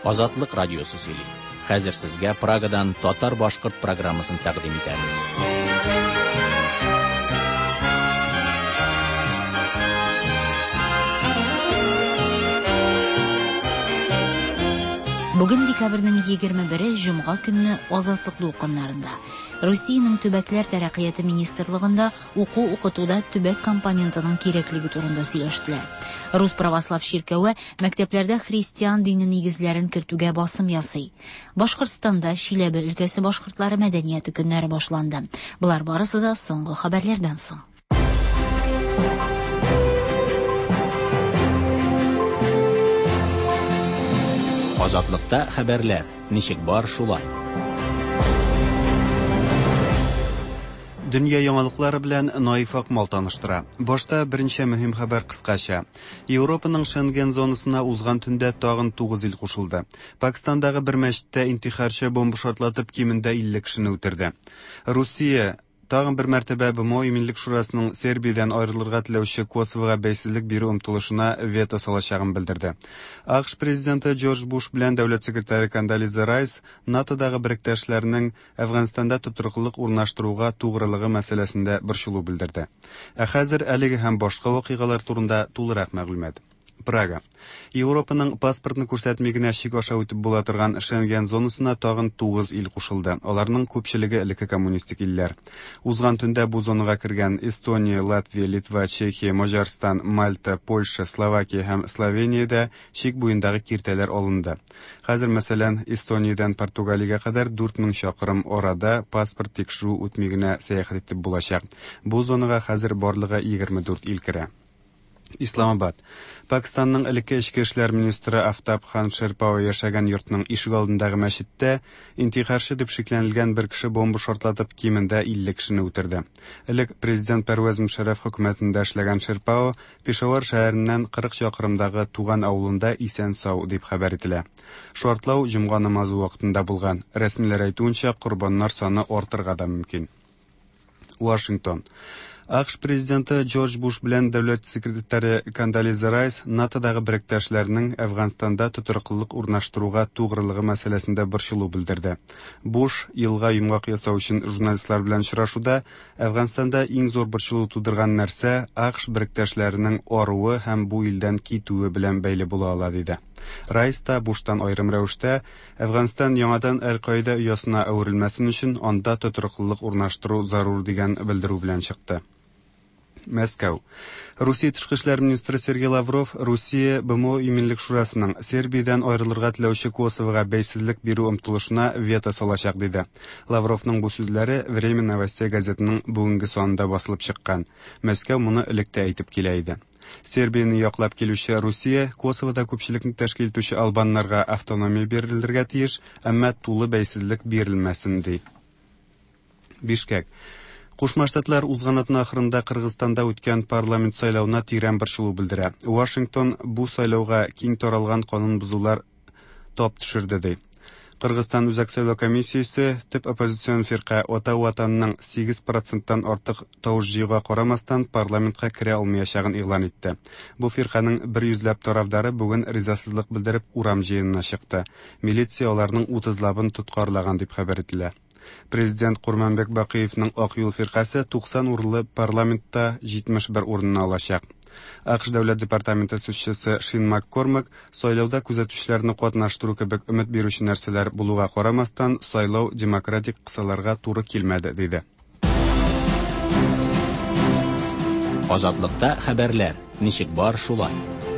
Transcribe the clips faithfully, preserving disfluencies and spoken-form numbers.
Азатлык радиосы сөйли. Хәзер сезгә Прагадан татар-башкорт программасын тәкъдим итәбез. Бүген декабрьнең егерме бере җомга көнне Азатлык дулкыннарында Россиянең төбәкләр тәрәккыяты министрлыгында уку-укытуда төбәк компонентының кирәклеге турында сөйләштеләр. Рус православ ширкәве мәктәпләрдә христиан дине нигезләрен кертүгә басым ясый. Башкортстанда Чиләбе өлкәсе башкортлары мәдәнияте көннәре башланды. Булар барысы да соңгы хәбәрләрдән соң. Азатлыкта хәбәрләр. Ничек бар шулай. Дөнья яңалыклары белән Наиф Акмал таныштыра. Башта беренче мөһим хәбәр кыскача. Европаның Шенген зонасына узган төндә тагын тугыз ил кушылды. Пакистандагы бер мәчеттә интихарчы бомба шартлатып кимендә илле кешене үтерде. Русия тагын бер мәртәбә БМО Иминлек шурасының Сербиядән аерылырга теләүче Косовога бәйсезлек бирү омтылышына вето салачагын белдерде. АКШ президенты Джордж Буш белән дәүләт секретаре Кондолиза Райс НАТОдагы биректәшләрнең Әфганстанда тотрыклык урнаштыруга тугрылыгы мәсьәләсендә борчылу белдерде. Ә хәзер әлеге һәм башка вакыйгалар турында тулырак мәгълүмат. Прага. Европаның паспортны күрсәтми генә чик аша үтеп була торган Шенген зонасына тагын тугыз ил кушылды. Аларның күпчелеге элекке коммунистик илләр. Узган төндә бу зонага кергән Эстония, Латвия, Литва, Чехия, Маҗарстан, Мальта, Польша, Словакия һәм Словениядә чик буендагы киртәләр алынды. Хәзер мәсәлән Эстониядән Португалиягә кадәр дүрт мең чакрым арада паспорт тикшерү үтми генә сәяхәт итеп булачак. Бу зонага хәзер барлыгы егерме дүрт ил керә. Исламабад. Пакистанның элекке эчке эшләр министры Афтаб Хан Шерпау яшәгән йортның ишек алдындагы мәчеттә интихарчы дип шикләнелгән бер кеше бомба шартлатып кимендә илле кешене үтерде. Элек президент Пәрвәз Мушарраф хөкүмәтендә эшләгән Шерпау Пешавар шәһәреннән кырык чакрымдагы туган авылында исән-сау дип хәбәр ителә. Шартлау җомга намазы вакытында булган. Рәсмиләр әйтүенчә, курбаннар саны артырга да мөмкин. Вашингтон. АКШ президенты Джордж Буш белән дәүләт секретаре Кондолиза Райс НАТОдагы биректәшләрнең Әфганстанда тотрыклык урнаштыруга тугрылыгы мәсьәләсендә борчылу белдерде. Буш елга йомгак ясау өчен журналистлар белән очрашуда Әфганстанда иң зур борчылу тудырган нәрсә АКШ биректәшләренең аруы һәм бу илдән китүе белән бәйле була ала диде. Райс та Буштан аерым рәвештә Әфганстан яңадан Әл-Каида оясына әверелмәсен өчен анда тотрыклык урнаштыру зарур дигән белдерү белән чыкты. Мәскәү. Русия тышкы эшләр министры Сергей Лавров Русия БМО Иминлек шурасының Сербиядән аерылырга теләүче Косовога бәйсезлек бирү омтылышына вето салачак диде. Лавровның бу сүзләре Время новостей газетының бүгенге санында басылып чыккан. Мәскәү моны элек тә әйтеп килә иде. Сербияны яклап килүче Русия Косовода күпчелекне тәшкил итүче албаннарга автономия бирелергә тиеш, әмма тулы бәйсезлек бирелмәсен ди. Бишкек. Кушма Штатлар узган атна ахырында Кыргызстанда үткән парламент сайлауына тирән борчылу белдерә. Вашингтон бу сайлауга киң таралган канун бузулар тап төшерде ди. Кыргызстан үзәк сайлау комиссиясе төп оппозицион фирка Ата ватанның сигез проценттан артык тавыш җыюга карамастан парламентка керә алмаячагын игълан итте. Бу фирканың бер йөзләп тарафдары бүген ризасызлык белдереп урам җыенына чыкты. Милиция аларның утызлабын тоткарлаган дип хәбәр ителә. Президент Курманбек Бакыевның Ак юл фиркасы туксан урынлы парламентта җитмеш бер урынны алачак. АКШ дәүләт департаменты сүзчесе Шин Маккормак сайлауда күзәтүчеләрне катнаштыру кебек өмет бирүче нәрсәләр булуга карамастан сайлау демократик кысаларга туры килмәде диде. Азатлыкта хәбәрләр. Ничек бар шулай.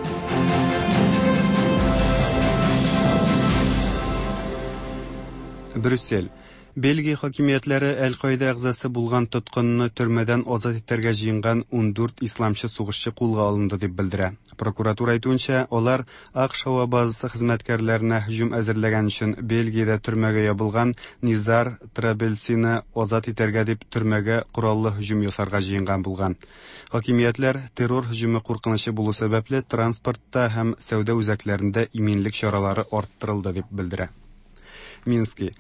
Брюссель. Бельгия хакимиятләре Әл-Каида әгъзасы булган тоткынны төрмәдән азат итәргә җыенган ундүрт исламчы сугышчы кулга алынды дип белдерә. Прокуратура әйтүенчә, алар АКШ һава базасы хезмәткәрләренә һөҗүм әзерләгән өчен Бельгиядә төрмәгә ябылган Низар Трабельсины азат итәргә дип төрмәгә кораллы һөҗүм ясарга җыенган булган. Хакимиятләр террор һөҗүме куркынычы булу сәбәпле транспортта һәм сәүдә үзәкләрендә иминлек чаралары арттырылды дип белдерә. Мински.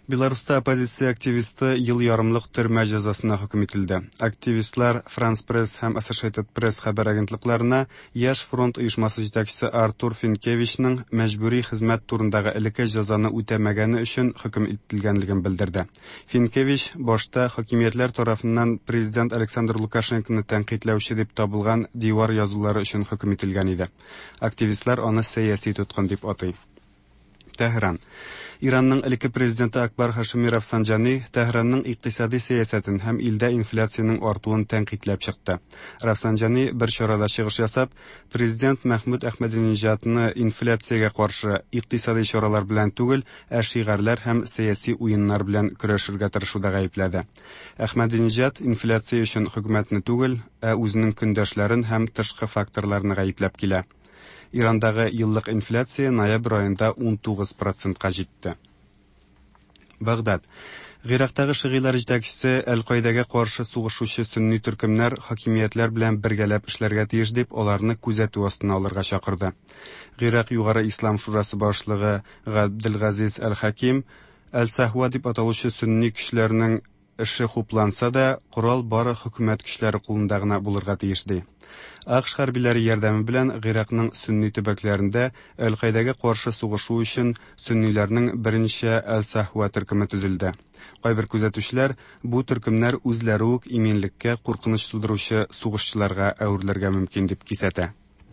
Беларуста оппозиция активисты ел ярымлык төрмә җәзасына хөкем ителде. Активистлар France Press һәм Associated Press хәбәр агентлыкларына Яш фронт оешмасы җитәкчесе Артур Финкевичның мәҗбүри хезмәт турындагы элекке җәзаны үтәмәгәне өчен хөкем ителгәнлеген белдерде. Финкевич башта хакимиятләр тарафыннан президент Александр Лукашенконы тәнкыйтьләүче дип табылган дивар язулары өчен хөкем ителгән иде. Активистлар аны сәяси тоткын дип атый. Тәһран. Иранның элекке президенты Акбар Хашими Рафсанҗани Тәһранның икътисади сәясәтен һәм илдә инфляцияның артуын тәнкыйтьләп чыкты. Рафсанҗани бер чарада чыгыш ясап, президент Мәхмүд Әхмәдинеҗадны инфляциягә каршы икътисади чаралар белән түгел, ә шигарләр һәм сәяси уеннар белән көрәшергә тырышуда гаепләде. Әхмәдинеҗад инфляция өчен хөкүмәтне түгел, ә үзенең көндәшләрен һәм тышкы факторларны гаепләп килә. Ирандагы еллык инфляция ноябрь аенда ун тугыз процентка җитте. Багдад. Гыйрактагы шигылар җитәкчесе Әл-Каидәгә каршы сугышучы сөнни төркемнәр хакимиятләр белән бергәләп эшләргә тиеш дип, аларны күзәтү астына алырга чакырды. Гыйрак югары ислам шурасы башлыгы Габделгазиз Әл-Хаким Әл-Сахва дип аталучы сөнни көчләрнең эше хупланса да, корал бары хөкүмәт көчләре кулында гына булырга тиеш ди. АКШ хәрбиләре ярдәме белән Гыйракның сөнни төбәкләрендә Әл-Каидәгә каршы сугышу өчен сөнниләрнең беренче Әл-Сахва төркеме төзелде. Кайбер күзәтүчеләр бу төркемнәр үзләре үк иминлеккә куркыныч тудыручы сугышчыларга әверелергә мөмкин дип кисәтә.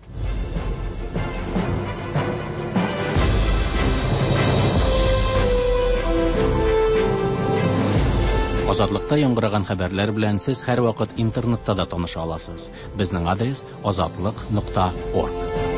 Азатлыкта яңгыраган хәбәрләр белән сез һәр вакыт интернетта да таныша аласыз. Безнең адрес азатлык нокта орг.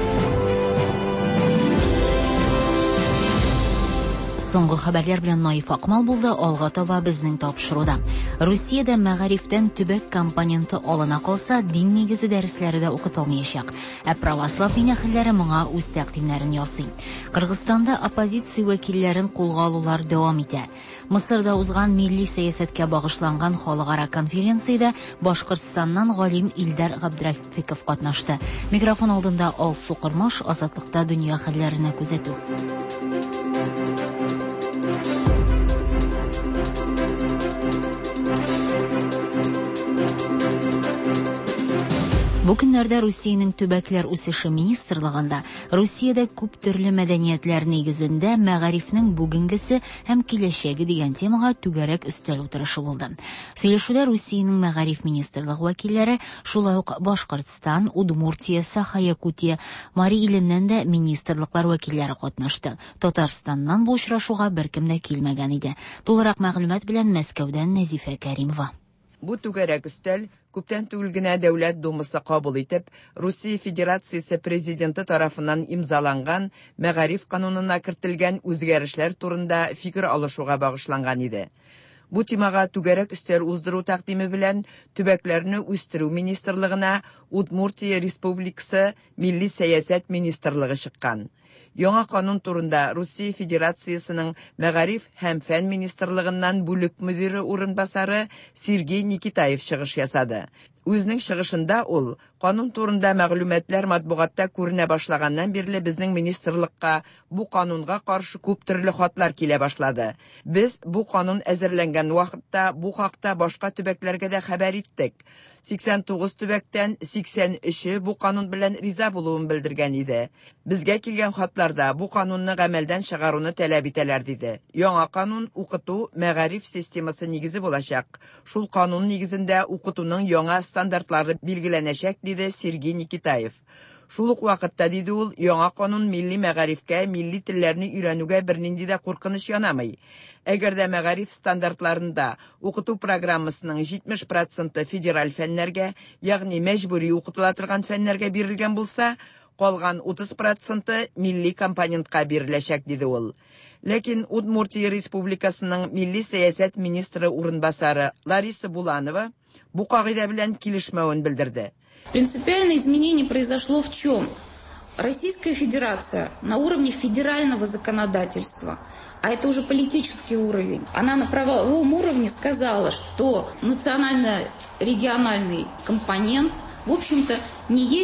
Соңгы хәбәрләр белән Наиф Акмал булды. Алга таба безнең тапшыруда. Русиядә мәгарифтән төбәк компоненты алына калса, дин нигезе дәресләре дә укытылмаячак. Ә православ дин әһелләре моңа үз тәкъдимнәрен ясый. Кыргызстанда оппозиция вәкилләрен кулга алулар дәвам итә. Мисырда узган милли сәясәткә багышланган халыкара конференциядә Башкортстаннан галим Илдар Габдрәфиков катнашты. Микрофон алдында Алсу Кырмаш, Азатлыкта дөнья хәлләренә күзәтү. Бу көннәрдә Русиянең төбәкләр үсеше министрлыгында Русиядә күп төрле мәдәниятләр нигезендә мәгарифнең бүгенгесе һәм киләчәге дигән темага түгәрәк өстәл утырышы булды. Сөйләшүдә Русиянең мәгариф министрлыгы вәкилләре, шулай ук Башкортстан, Удмуртия, Саха-Якутия, Мари иленнән дә министрлыклар вәкилләре катнашты. Татарстаннан бу очрашуга беркем дә килмәгән иде. Тулырак мәгълүмат белән Мәскәүдән Нәзифә Кәримова. Бу түгәрәк өстәл күптән түгел генә дәүләт думасы кабул итеп, Русия Федерациясе президенты тарафыннан имзаланган мәгариф канунына кертелгән үзгәрешләр турында фикер алышуга багышланган иде. Бу темага түгәрәк өстәл уздыру тәкъдиме белән төбәкләрне үстерү министрлыгына Удмуртия Республикасы Милли сәясәт министрлыгы чыккан. Яңа канун турында Русия Федерациясының мәгариф һәм фән министрлыгыннан бүлек мөдире урынбасары Сергей Никитаев чыгыш ясады. Үзенең чыгышында ул канун турында мәгълүматлар матбугатта күренә башлаганнан бирле безнең министрлыкка бу канунга каршы күп төрле хатлар килә башлады. Без бу канун әзерләнгән вакытта бу хакта башка төбәкләргә дә хәбәр иттек. сиксән тугыз төбәктән сиксән өче бу канун белән риза булуын белдергән иде. Безгә килгән хатларда бу канунны гамәлдән чыгаруны таләп итәләр диде. Яңа канун укыту мәгариф системасы нигезе булачак. Шул канун нигезендә укытуның яңа стандартлары билгеләнәчәк, диде Сергей Никитаев. Шул ук вакытта, диде ул, яңа канун милли мәгарифкә, милли телләрне өйрәнүгә бернинди дә куркыныч янамый. Әгәр дә мәгариф стандартларында укыту программасының җитмеш проценты федераль фәннәргә, ягъни мәҗбүри укытыла торган фәннәргә бирелгән булса, калган утыз проценты милли компонентка биреләчәк, диде ул. Ләкин Удмуртия Республикасының милли сәясәт министры урынбасары Лариса Буланова бу кагыйдә белән килешмәвен белдерде. Принципиальное изменение произошло в чем? Российская Федерация на уровне федерального законодательства, а это уже политический уровень, она на правовом уровне сказала, что национально-региональный компонент, в общем-то, не есть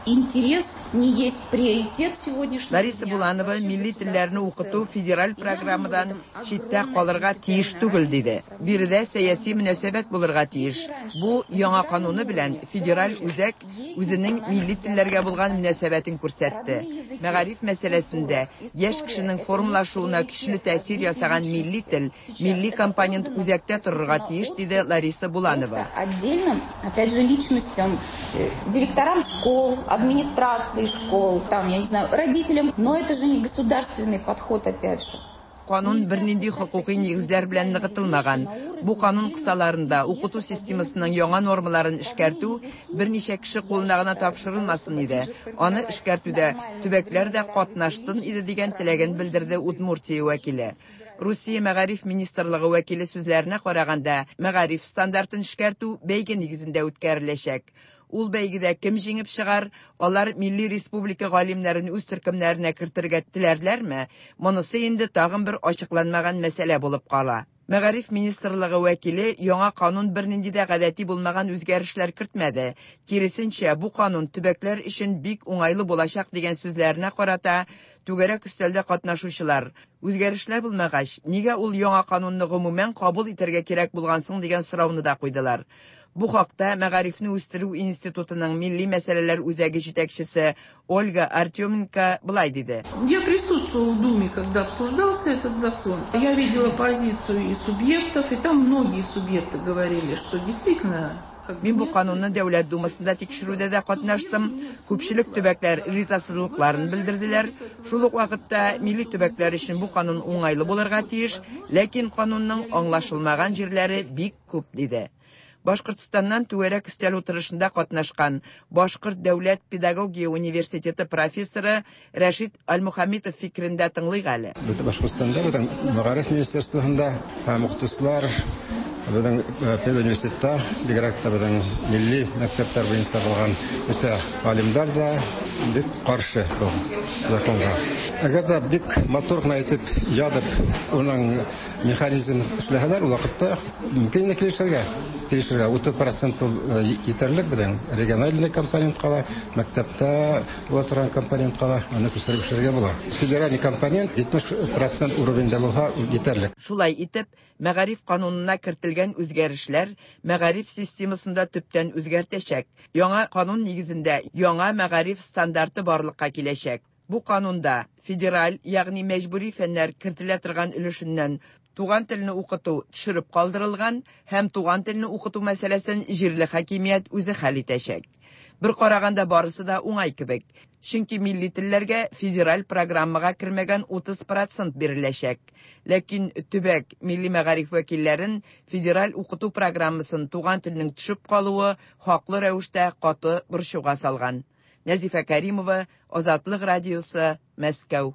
интерес не есть приоритет сегодняшнего Лариса Буланова милли телләрне укыту федераль программадан читтә калырга тиеш түгел диде. Биредә сәяси мөнәсәбәт булырга тиеш. Бу яңа кануны белән федераль үзәк үзенең милли телләргә булган мөнәсәбәтен күрсәтте. Мәгариф мәсьәләсендә яшь кешенең формалашуына көчле тәэсир ясаган милли тел, милли компонент үзәктә торырга тиеш диде Лариса Буланова. Отдельным, опять же, личностям, директорам школ, администрации школ, там, я не знаю, родителям, но это же не государственный подход, опять же. Канун бернинди хукукый нигезләр белән ныгытылмаган. Бу канун кысаларында укыту системасының яңа нормаларын эшкәртү берничә кеше кулына гына тапшырылмасын иде. Аны эшкәртүдә төбәкләр дә катнашсын иде дигән теләген белдерде Удмуртия вәкиле. Русия мәгариф министрлыгы вәкиле сүзләренә караганда, мәгариф стандартын эшкәртү бәйге нигезендә үткәреләчәк. Ул бәйгедә кем җиңеп чыгар, алар милли республика галимнәрен үз төркемнәренә кертергә теләрләрме? Монысы инде тагын бер ачыкланмаган мәсьәлә булып кала. Мәгариф министрлыгы вәкиле яңа канун бернинди дә гадәти булмаган үзгәрешләр кертмәде. Киресенчә, бу канун төбәкләр өчен бик уңайлы булачак дигән сүзләренә карата түгәрәк өстәлдә катнашучылар үзгәрешләр булмагач, нигә ул яңа канунны гомумән кабул итәргә кирәк булгансың дигән сорауны да куйдылар. Бу хакта Мәгарифне үстерү институтының милли мәсьәләләр үзәге җитәкчесе Ольга Артеменко былай диде. Я присутствовала в Думе, когда обсуждался этот закон. Я видела позицию и субъектов, и там многие субъекты говорили, что действительно... Мин бу канунны Дәүләт Думасында тикшерүдә дә катнаштым. Күпчелек төбәкләр ризасызлыкларын белдерделәр. Шул ук вакытта милли төбәкләр өчен бу канун уңайлы булырга тиеш, ләкин канунның аңлашылмаган җирләре бик күп диде. Башкортстаннан түгәрәк өстәл утырышында катнашкан Башкорт дәүләт педагогия университеты профессоры Рәшит Аль-Мухаммитов фикерендә тыңлыйк әле. Башкортстанда безнең мәгариф министрлыгында мөхтәсибләр безнең педуниверситетта бигрәк тә безнең милли мәктәпләр буенча булган үсә галимнәр да бик каршы бу законга. Әгәр дә бик матур гына итеп ядып, уның механизм эшләһәләр, ул вакытта мөмкин килешергә килешергә утыз процент итәрлек безнең региональный компонент кала, мәктәптә була торган компонент кала, аны күрсәтергә була. Федераль компонент җитмеш процент уровеньдә булса итәрлек. Шулай итеп, мәгариф канунына кертелгән үзгәрешләр мәгариф системасында төптән үзгәртәчәк. Яңа канун нигезендә яңа мәгариф стандарты барлыкка киләчәк. Бу канунда федераль, ягъни мәҗбүри фәннәр кертелә торган өлешеннән туган телне укыту төшереп калдырылган һәм туган телне укыту мәсьәләсен җирле хакимият үзе хәл итәчәк. Бер караганда барысы да уңай кебек. Чөнки милли телләргә федераль программага кермәгән утыз процент биреләчәк. Ләкин төбәк милли мәгариф вәкилләрен федераль укыту программасын туган телнең төшеп калуы хаклы рәвештә каты борчуга салган. Нәзифә Кәримова, Азатлык радиосы, Мәскәү.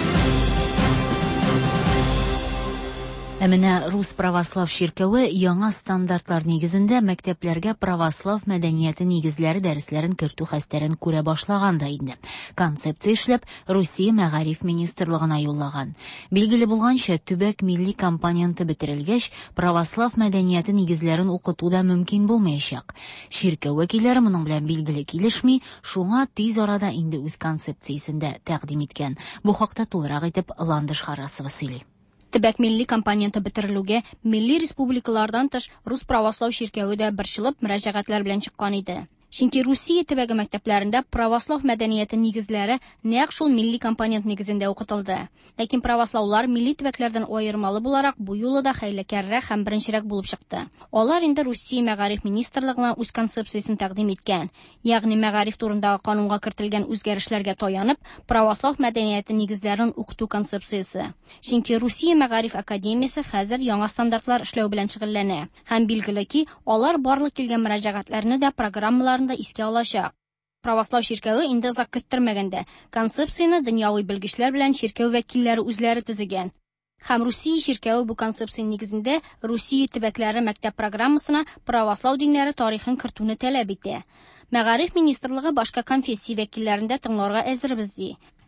Ә менә Рус православ ширкәве яңа стандартлар нигезендә мәктәпләргә православ мәдәнияте нигезләре дәресләрен кертү хәстәрен күрә башлаган да инде. Концепция эшләп Русия мәгариф министрлыгына юллаган. Билгеле булганча, төбәк милли компоненты бетерелгәч, православ мәдәнияте нигезләрен укыту да мөмкин булмаячак. Ширкә вәкилләре моның белән билгеле килешми, шуңа тиз арада инде үз концепциясендә тәкъдим иткән. Бу хакта тулырак итеп Ландыш Харасова сөйли. Төбәк милли компоненты бетерелүгә милли республикалардан тыш Рус православ ширкәве дә борчылып мөрәҗәгатьләр белән чыккан иде. Чөнки Русия төбәге мәктәпләрендә православ мәдәнияте нигезләре нәкъ шул милли компонент нигезендә укытылды. Ләкин правослаулар милли төбәкләрдән аермалы буларак бу юлы да хәйләкәррәк һәм беренчерәк булып чыкты. Алар инде Русия мәгариф министрлыгына үз концепциясын тәкъдим иткән. Ягъни мәгариф турындагы канунга кертелгән үзгәрешләргә таянып, православ мәдәнияте нигезләрен укыту концепциясе. Чөнки Русия мәгариф академиясе хәзер яңа стандартлар эшләү белән шөгыльләнә. Һәм билгеле ки, алар барлык килгән мөрәҗәгатьләрне дә программалар да искә алачак. Православ ширкәве инде озак көттермәгәндә концепцияны дөньяви белгечләр белән ширкәв вәкилләре үзләре төзегән. Һәм Русия ширкәве бу концепция нигезендә Русия төбәкләре мәктәп программасына православ диннәре тарихын кертүне таләп итә. Мәгариф министрлыгы башка конфессия вәкилләрендә тыңларга әзербез ди.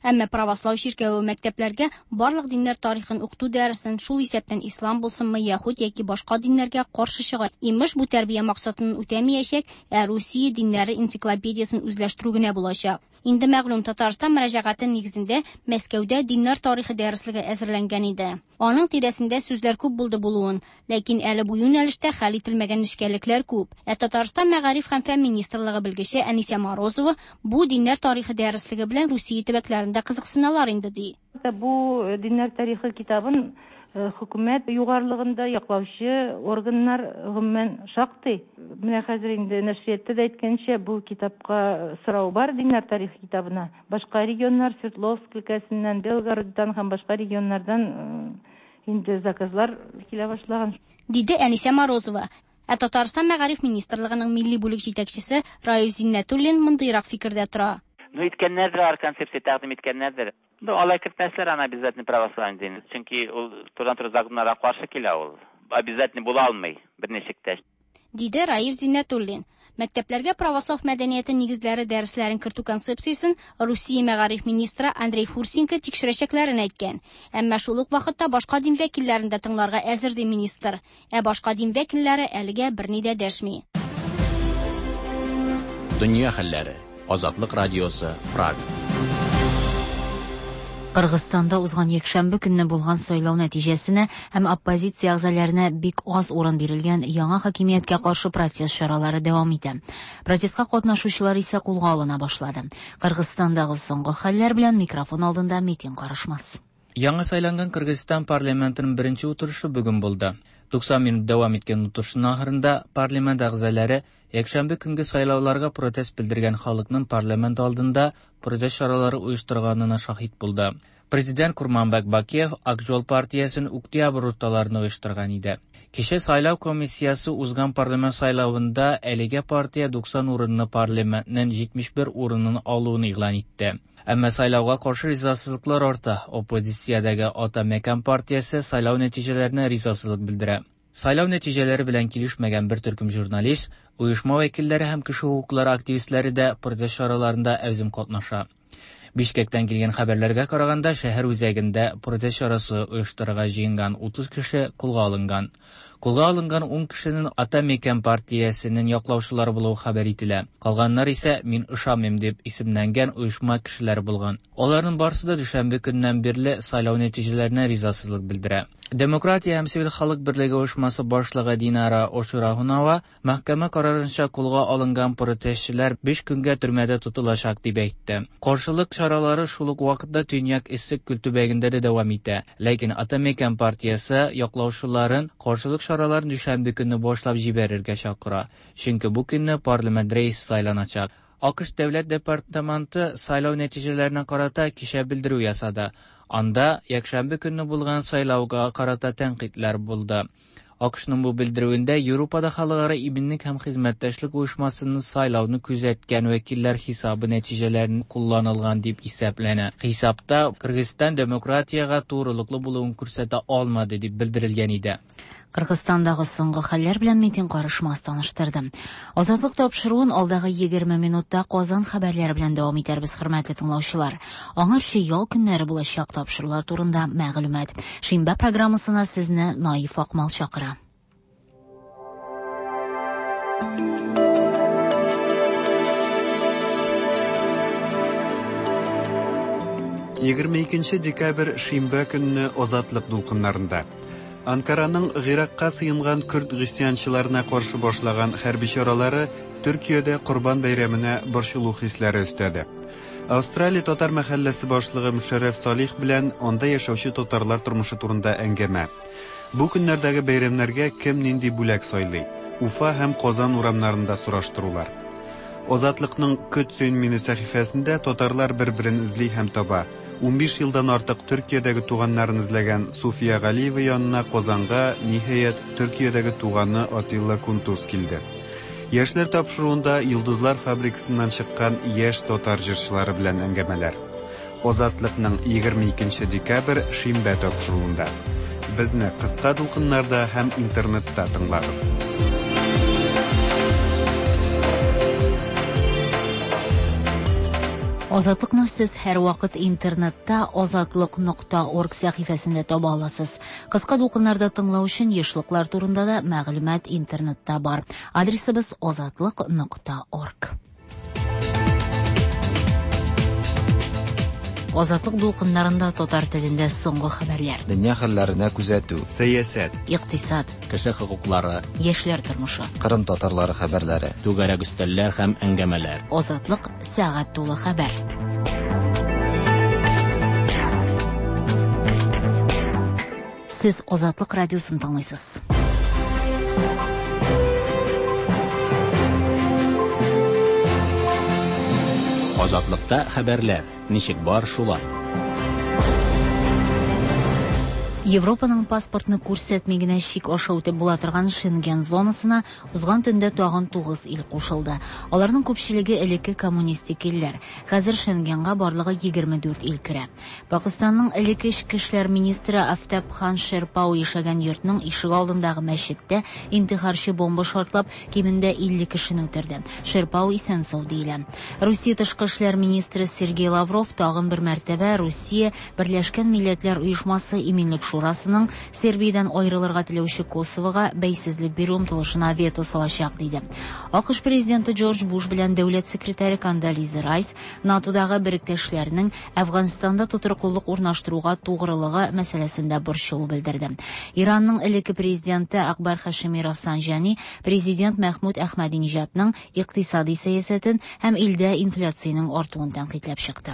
Әмма православ ширкәве мәктәпләргә барлык диннәр тарихын укыту дәресен шул исәптән ислам булсынмы, яһуд яки башка диннәргә каршы чыга. Имеш бу тәрбия максатын үтәмәячәк, ә Русия диннәре энциклопедиясын үзләштерү генә булачак. Инде мәгълүм Татарстан мөрәҗәгате нигезендә Мәскәүдә диннәр тарихы дәреслеге әзерләнгән иде. Аның тирәсендә сүзләр күп булды булуын, ләкин әле бу юнәлештә хәл ителмәгән нечкәлекләр күп. Ә Татарстан мәгариф һәм фән министрлыгы белгече Әнисә Морозова бу диннәр тарихы дәреслеге белән Русия төбәкләрендә кызыксыналар инде ди. Бу диннәр тарихы китабын хөкүмәт югарлыгында яклаучы органнар гомумән шактый. Менә хәзер инде нәшриятта да әйткәнчә, бу китапка сорау бар диннәр тарихы китабына. Башка регионнар, Свердловск өлкәсеннән, Белгороддан һәм башка регионнардан инде заказлар килә башлаган. Диде Әнисә Морозова. Ә Татарстан мәгариф министрлыгының милли бүлек җитәкчесе Раиф Зиннәтуллин мондыйрак фикердә тора. Ну, иткәннәрдер, концепция тәкъдим иткәннәрдер. Ну, алай кертмәсләр аны обязательно православный дин. Чөнки ул турыдан-туры законнарга каршы килә ул. Обязательно була алмый берничектә. Диде Раиф Зиннәтуллин. Мәктәпләргә православ мәдәнияте нигезләре дәресләрен кертү концепциясын Русия мәгариф министры Андрей Фурсенко тикшерәчәкләрен әйткән. Әмма шул ук вакытта башка дин вәкилләрен дә тыңларга әзер ди министр. Ә башка дин вәкилләре әлегә берни дә дәшми. Дөнья хәлләре. Азатлык радиосы, Прага. Кыргызстанда узган якшәмбе көнне булган сайлау нәтиҗәсенә һәм оппозиция әгъзаларына бик аз урын бирелгән яңа хакимияткә каршы протест чаралары дәвам итә. Протестка катнашучылар исә кулга алына башлады. Кыргызстандагы соңгы хәлләр белән микрофон алдында Метин Карышмас. Яңа сайланган Кыргызстан парламентының беренче утырышы бүген булды. туксан минут дәвам иткән утырышның ахырында парламент әгъзалары якшәмбе көнге сайлауларга протест белдергән халыкның парламент алдында протест чаралары оештырганына шаһит булды. Президент Курманбек Бакиев Ак жол партиясын октябрь урталарында оештырган иде. Кичә сайлау комиссиясы узган парламент сайлавында әлегә партия туксан урынны парламентның җитмеш бер урынын алуын игълан итте. Әмма сайлауга каршы ризасызлыклар арта. Оппозициядәге Ата Мәкән партиясе сайлау нәтиҗәләренә ризасызлык белдерә. Сайлау нәтиҗәләре белән килешмәгән бер төркем журналист, оешма вәкилләре һәм кеше хукуклары активистлары да протест чараларында әвзем катнаша. Бишкектән килгән хәбәрләргә караганда, шәһәр үзәгендә протест чарасы оештырырга җыенган утыз кеше кулга алынган. Кулга алынган ун кешенең Ата Мәкән партиясенең яклаучылары булуы хәбәр ителә. Калганнар исә Мин ышанмыйм дип исемләнгән оешма кешеләр булган. Аларның барысы да дүшәмбе көннән бирле сайлау нәтиҗәләренә ризасызлык белдерә. Демократия һәм Сивил халык берлеге оешмасы башлыгы Динара Ошурахунова мәхкәмә карарынча кулга алынган протестчылар биш көнгә төрмәдә тотылачак дип әйтте. Каршылык чаралары шул ук вакытта Төньяк Иссек Күлтүбәгендә дә дәвам итә. Ләкин Ата Мәкән партиясе яклаучыларын каршылык чараларын дүшәмбе көнне башлап җибәрергә чакыра. Чөнки бу көнне парламент рәисе сайланачак. АКШ дәүләт департаменты сайлау нәтиҗәләренә карата кичә белдерү ясады. Анда якшәмбе көнне булган сайлауга карата тәнкыйтьләр булды. АКШның бу белдерүендә Европада халыкара иминлек һәм хезмәттәшлек оешмасының сайлауны күзәткән вәкилләр хисабы нәтиҗәләрен кулланылган дип исәпләнә. Хисапта Кыргызстан демократияга турылыклы булуын күрсәтә алмады дип белдерелгән иде. Кыргызстандагы соңгы хәлләр белән Метин Карышмас таныштырды. Азатлык тапшыруын алдагы егерме минутта Казан хәбәрләре белән дәвам итәрбез, хөрмәтле тыңлаучылар. Аңарчы ял көннәре булачак тапшырулар турында мәгълүмат. Шимбә программасына сезне Наиф Акмал чакыра. егерме икенче декабрь шимбә көнне Азатлык дулкыннарында Анкараның Гыйракка сыенган күрд гыйсянчыларына каршы башлаган хәрби чаралары Төркиядә Корбан бәйрәменә борчылу хисләре өстәде. Австралия татар мәхәлләсе башлыгы Мушаррәф Салих белән анда яшәүче татарлар тормышы турында әңгәмә. Бу көннәрдәге бәйрәмнәргә кем нинди бүләк сайлый? Уфа һәм Казан урамнарында сораштырулар. Азатлыкның Көт сөйн мине сәхифәсендә татарлар бер-берен эзли һәм таба. ун биш елдан артык Төркиядәге туганнарын эзләгән Суфия Галиева янына Казанга ниһаять Төркиядәге туганы Атилла Кунтус килде. Яшьләр тапшыруында Йолдызлар фабрикасыннан чыккан яшь татар җырчылары белән әңгәмәләр. Азатлыкның егерме икенче декабрь шимбә тапшыруында. Безне кыска дулкыннарда һәм интернетта тыңлагыз. Азатлыкны сез һәр вакыт интернетта азатлык нокта орг сәхифәсендә таба аласыз. Кыска дулкыннарда тыңлау өчен ешлыклар турында да мәгълүмат интернетта бар. Адресыбыз азатлык нокта орг. Азатлык дулкыннарында татар телендә соңгы хәбәрләр. Дөнья хәлләренә күзәтү, сәясәт, икътисад, кеше хокуклары, яшьләр тормышы, Кырым татарлары хәбәрләре, түгәрәк өстәлләр һәм әңгәмәләр. Азатлык сәгать тулы хәбәр. Сез Азатлык радиосын тыңлыйсыз. Азатлыкта хәбәрләр. Ничек бар шулай. Европаның паспортны күрсәтми генә чик аша үтеп була торган Шенген зонасына узган төндә тагын тугыз ил кушылды. Аларның күпчелеге элекке коммунистик илләр. Хәзер Шенгенга барлыгы егерме дүрт ил керә. Пакистанның элекке эчке эшләр министры Афтаб Хан Шерпау яшәгән йортның ишек алдындагы мәчеттә интихарчы бомба шартлап кимендә илле кешене үтерде. Шерпау исән-сау диелә. Русия тышкы эшләр министры Сергей Лавров тагын бер мәртәбә Русия Берләшкән Милләтләр Оешмасы иминлек Шурасының Сербиядән аерылырга теләүче Косовога бәйсезлек бирү омтылышына вето салачак диде. АКШ президенты Джордж Буш белән дәүләт секретаре Кондолиза Райс НАТОдагы беректәшләрнең Әфганстанда тотрыклылык урнаштыруга тугрылыгы мәсьәләсендә борчылу белдерде. Иранның элекке президенты Акбар Хашеми Рафсанҗани президент Мәхмүд Әхмәдинеҗадның икътисади сәясәтен һәм илдә инфляцияның артуын тәнкыйтьләп чыкты.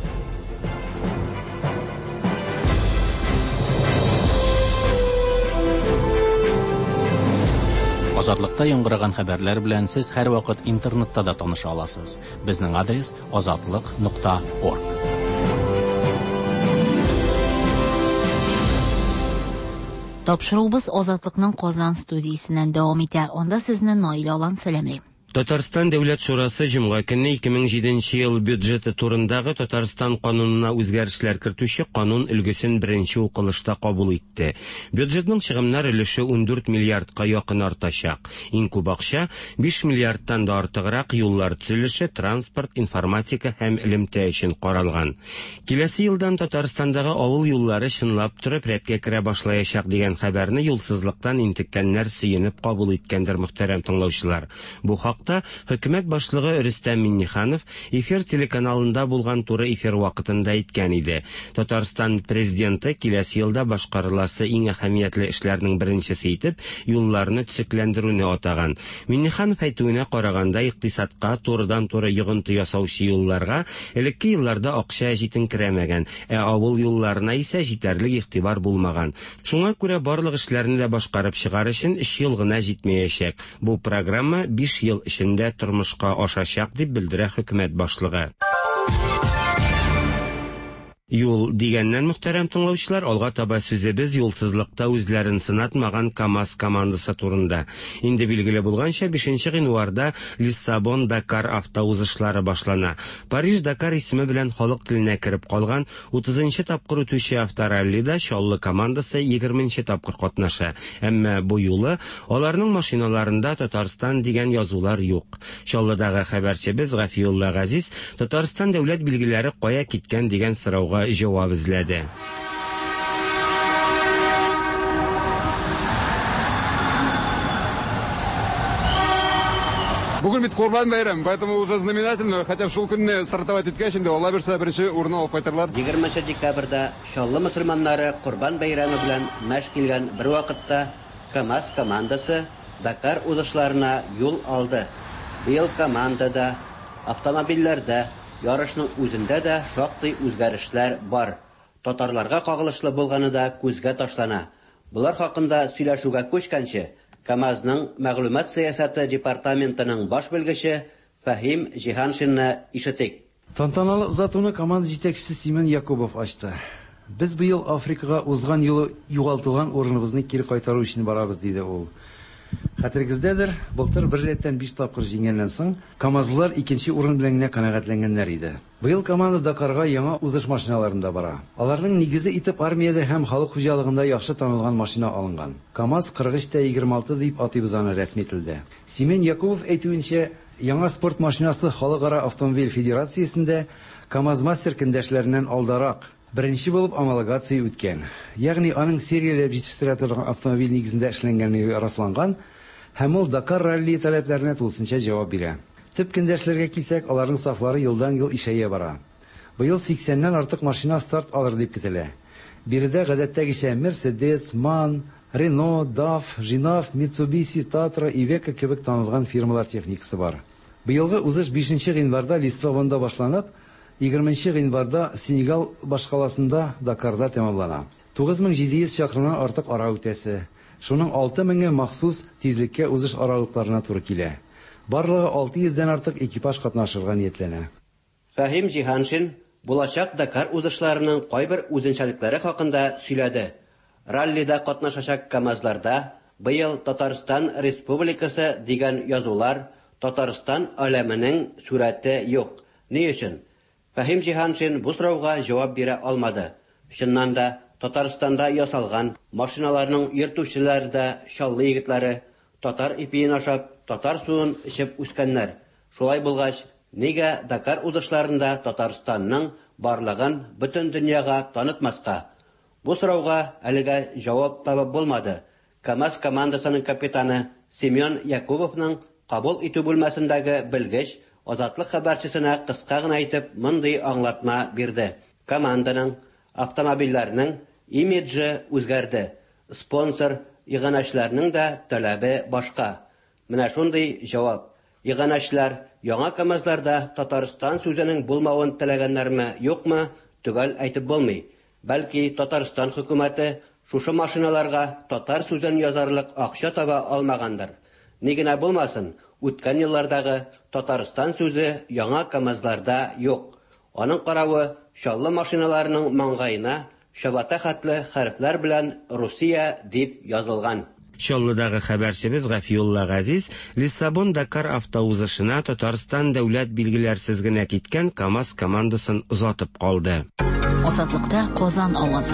Азатлыкта яңгыраган хәбәрләр белән сез һәр вакыт интернетта да таныша аласыз. Безнең адрес азатлык нокта орг. Тапшыруыбыз Азатлыкның Казан студиясеннән дәвам итә. Анда сезне Наил Алан сәламлый. Татарстан Дәүләт Шурасы җомга көнне ике мең җиденче ел бюджеты турындагы Татарстан канунына үзгәрешләр кертүче канун өлгесен беренче укылышта кабул итте. Бюджетның чыгымнар өлеше ундүрт миллиардка якын артачак. Иң күп акча биш миллиардтан да артыграк юллар төзелеше, транспорт, информатика һәм элемтә өчен каралган. Киләсе елдан Татарстандагы авыл юллары чынлап торып рәткә керә башлаячак дигән хәбәрне юлсызлыктан интеккәннәр сөенеп кабул иткәндер, мөхтәрәм тыңлаучылар. Бу Хөкүмәт башлыгы Рөстәм Миңнеханов эфир телеканалында булган туры эфир вакытында әйткән иде. Татарстан президенты киләсе елда башкарыласы иң әһәмиятле эшләрнең беренчесе итеп юлларны төзекләндерүне атаган. Миңнеханов әйтүенә караганда, икътисадка турыдан-туры йогынты ясаучы юлларга элекке елларда акча җитенкерәмәгән, ә авыл юлларына исә җитәрлек игътибар булмаган. Шуңа күрә барлык эшләрне дә башкарып чыгар өчен өч ел гына җитмәячәк. Бу программа биш ел эчендә тормышка ашачак дип белдерә хөкүмәт башлыгы. Юл дигәннән, мөхтәрәм тыңлаучылар, алга таба сүзебез юлсызлыкта үзләрен сынатмаган КАМАЗ командасы турында. Инде билгеле булганча, бишенче гыйнварда Лиссабон-Дакар автоузышлары башлана. Париж-Дакар исеме белән халык теленә кереп калган утызынчы тапкыр үтүче автораллида Чаллы командасы егерменче тапкыр катнаша. Әмма бу юлы аларның машиналарында Татарстан дигән язулар юк. Чаллыдагы хәбәрчебез Гафиулла Газиз Татарстан дәүләт билгеләре кая киткән дигән сорауга җавап эзләде. Бүген бит Курбан бәйрәм, поэтому уже знаменательно, хотя шул көнне стартовать иткәч инде алла берсе беренче урынны алып кайтырлар. егерменче декабрьдә Чаллы мөселманнары Курбан бәйрәме белән мәш килгән бер вакытта КАМАЗ командасы Дакар узышларына юл алды. Быел командада, автомобильләрдә, ярышның үзендә дә шактый үзгәрешләр бар. Татарларга кагылышлы булганы да күзгә ташлана. Булар хакында сөйләшүгә күчкәнче, КАМАЗның мәгълүмат сәясәте департаментының баш белгече Фәһим Җиһаншинны ишетик. Тантаналы озатуны команда җитәкчесе Симон Якубов ачты. Без быел Африкага узган елы югалтылган урыныбызны кире кайтару өчен барабыз, диде ул. Хәтерегездәдер, былтыр бер рәттән биш тапкыр җиңгәннән соң КАМАЗлар икенче урын белән генә канәгатьләнгәннәр иде. Быел команда Дакарга яңа узыш машиналарында бара. Аларның нигезе итеп армиядә һәм халык хуҗалыгында яхшы танылган машина алынган. КАМАЗ кырык өч тә егерме алты дип атыйбыз аны рәсми телдә. Симон Якубов әйтүенчә, Яңа спорт машинасы Халыкара автомобиль федерациясендә КамАЗ-Мастер көндәшләреннән алдарак беренче булып амалгация үткән. Ягъни аның серияләп җитештерә торган автомобиль нигезендә эшләнгәнлеге расланган һәм ул Дакар ралли таләпләренә тулысынча җавап бирә. Төп көндәшләргә килсәк, аларның сафлары елдан-ел ишәя бара. Быел сиксәннән артык машина старт алыр дип көтелә. Биредә гадәттәгечә Mercedes, MAN, Renault, D A F, Jinaf, Mitsubishi, Tatra, Iveco кебек танылган фирмалар техникасы бар. Быелгы узыш бишенче гыйнварда Лиссабонда башланып, егерменче гыйнварда Сенегал башкаласында Дакарда тәмамлана. тугыз мең җиде йөз чакрымнан артык ара үтәсе. Шуның алты меңе махсус тизлеккә узыш аралыкларына туры килә. Барлыгы алты йөздән артык экипаж катнашырга ниятләнә. Фәһим Җиһаншин булачак Дакар узышларының кайбер үзенчәлекләре хакында сөйләде. Раллида катнашачак КамАЗларда быел Татарстан Республикасы дигән язулар, Татарстан аләменең сурәте юк. Ни өчен? Фәһим Җиһаншин бу сорауга җавап бирә алмады. Чыннан да Татарстанда ясалган машиналарның йөртүчеләре дә шаллы егетләре, татар ипиен ашап, татар суын эчеп үскәннәр. Шулай булгач, нигә Дакар узышларында Татарстанның барлыгын бөтен дөньяга танытмаска? Бу сорауга әлегә җавап табып булмады. КамАЗ командасының капитаны Семен Якубовның кабул итү бүлмәсендәге белгеч Азатлык хәбәрчесенә кыска гына әйтеп мондый аңлатма бирде. Команданың, автомобильләрнең имиджы үзгәрде. Спонсор иганәчләрнең дә талабы башка. Менә шундый җавап. Иганәчләр яңа КамАЗларда Татарстан сүзенең булмавын теләгәннәрме, юкмы, төгәл әйтеп булмый. Бәлки Татарстан хөкүмәте шушы машиналарга татар сүзен язарлык акча таба алмагандыр. Ни генә булмасын, үткән еллардагы Татарстан сүзе яңа КамАЗларда юк. Аның каравы, шаллы машиналарның маңгайына шабата хатлы хәрефләр белән Русия дип язылган. Чаллыдагы хәбәрчебез Гафиулла Газиз Лиссабон-Дакар автоузышына Татарстан дәүләт билгеләрсез генә киткән КамАЗ командасын озатып калды. Азатлыкта Казан авазы.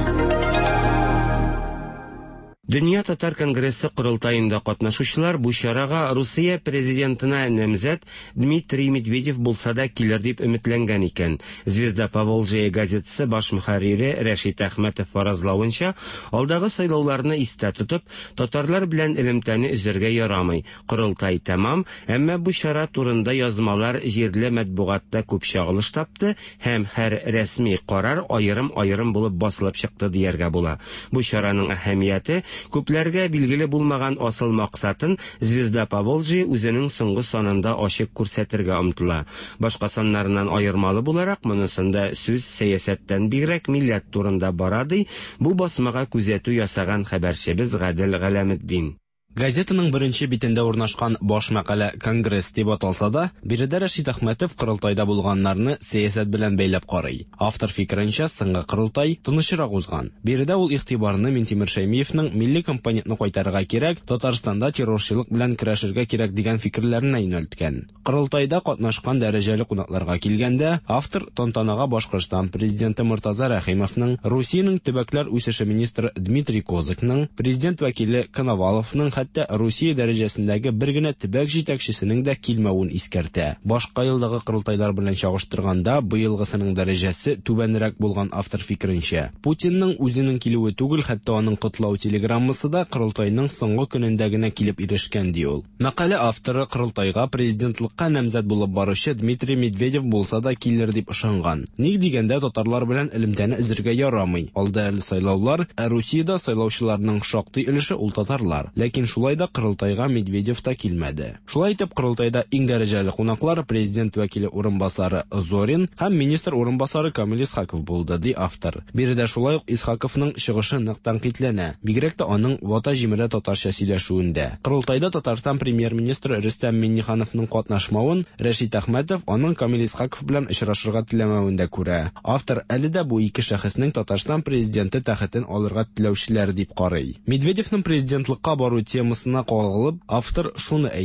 Дөнья татар конгрессы курултайында катнашучылар бу чарага Русия президентына намзәт Дмитрий Медведев булса да килер дип өметләнгән икән. Звезда Поволжья газетасы баш мөхәррире Рәшит Әхмәтов фаразлавынча, алдагы сайлауларны истә тотып, татарлар белән элемтәне үзәргә ярамый. Курултай тәмам, әмма бу чара турында язмалар җирле матбугатта күп чагылыш тапты һәм һәр рәсми карар аерым-аерым булып басылып чыкты дияргә була. Бу чараның әһәмияте күпләргә билгеле булмаган асыл максатын Звезда Поволжья үзенең соңгы санында ачык күрсәтергә омтыла. Башка саннарыннан аермалы буларак, монысында сүз сәясәттән бигрәк милләт турында барады. Бу басмага күзәтү ясаган хәбәрчебез Гадел Галәметдин. Газетаның беренче битендә урнашкан баш мәкалә «Конгресс» дип аталса да, биредә Рәшит Әхмәтов курултайда булганнарны сәясәт белән бәйләп карый. Автор фикеренчә, соңгы курултай тынычрак узган. Биредә ул игътибарны Минтимер Шәймиевның милли компонентны кайтарырга кирәк, Татарстанда террорчылык белән көрәшергә кирәк дигән фикерләренә юнәлткән. Курултайда катнашкан дәрәҗәле кунакларга килгәндә, автор тантанага Башкортстан президенты Муртаза Рәхимовның, Русиянең төбәкләр үсеше министры Дмитрий Козыкның, президент вәкиле Коноваловның, хәтта Русия дәрәҗәсендәге бер генә төбәк җитәкчесенең дә килмәвен искәртә. Башка елдагы курултайлар белән чагыштырганда, быелгысының дәрәҗәсе түбәнрәк булган автор фикеренчә. Путинның үзенең килүе түгел, хәтта аның котлау телеграммасы да курултайның соңгы көнендә генә килеп ирешкән ди ул. Мәкалә авторы курултайга президентлыкка намзәт булып баручы Дмитрий Медведев булса да килер дип ышанган. Ник дигәндә, татарлар белән элемтәне эзергә ярамый. Алда әле сайлаулар, ә Русиядә сайлаучыларның шактый өлеше ул татарлар. Ләкин шулай да курултайга Медведев та килмәде. Шулай итеп, курултайда иң дәрәҗәле кунаклар президент вәкиле урынбасары Зорин һәм министр урынбасары Камил Исхаков булды, ди автор. Биредә шулай ук Исхаковның чыгышы нык тәнкыйтьләнә, бигрәк тә аның вата җимерә татарча сөйләшүендә. Курултайда Татарстан премьер-министры Рөстәм Миңнехановның катнашмавын Рәшит Әхмәтов аның Камил Исхаков белән очрашырга теләмәвендә күрә. Автор әле дә бу ике шәхеснең Татарстан президенты тәхетен алырга теләүчеләр дип карый. Медведевның президентлыкка бару темасына кагылып, автор шуны әйтә.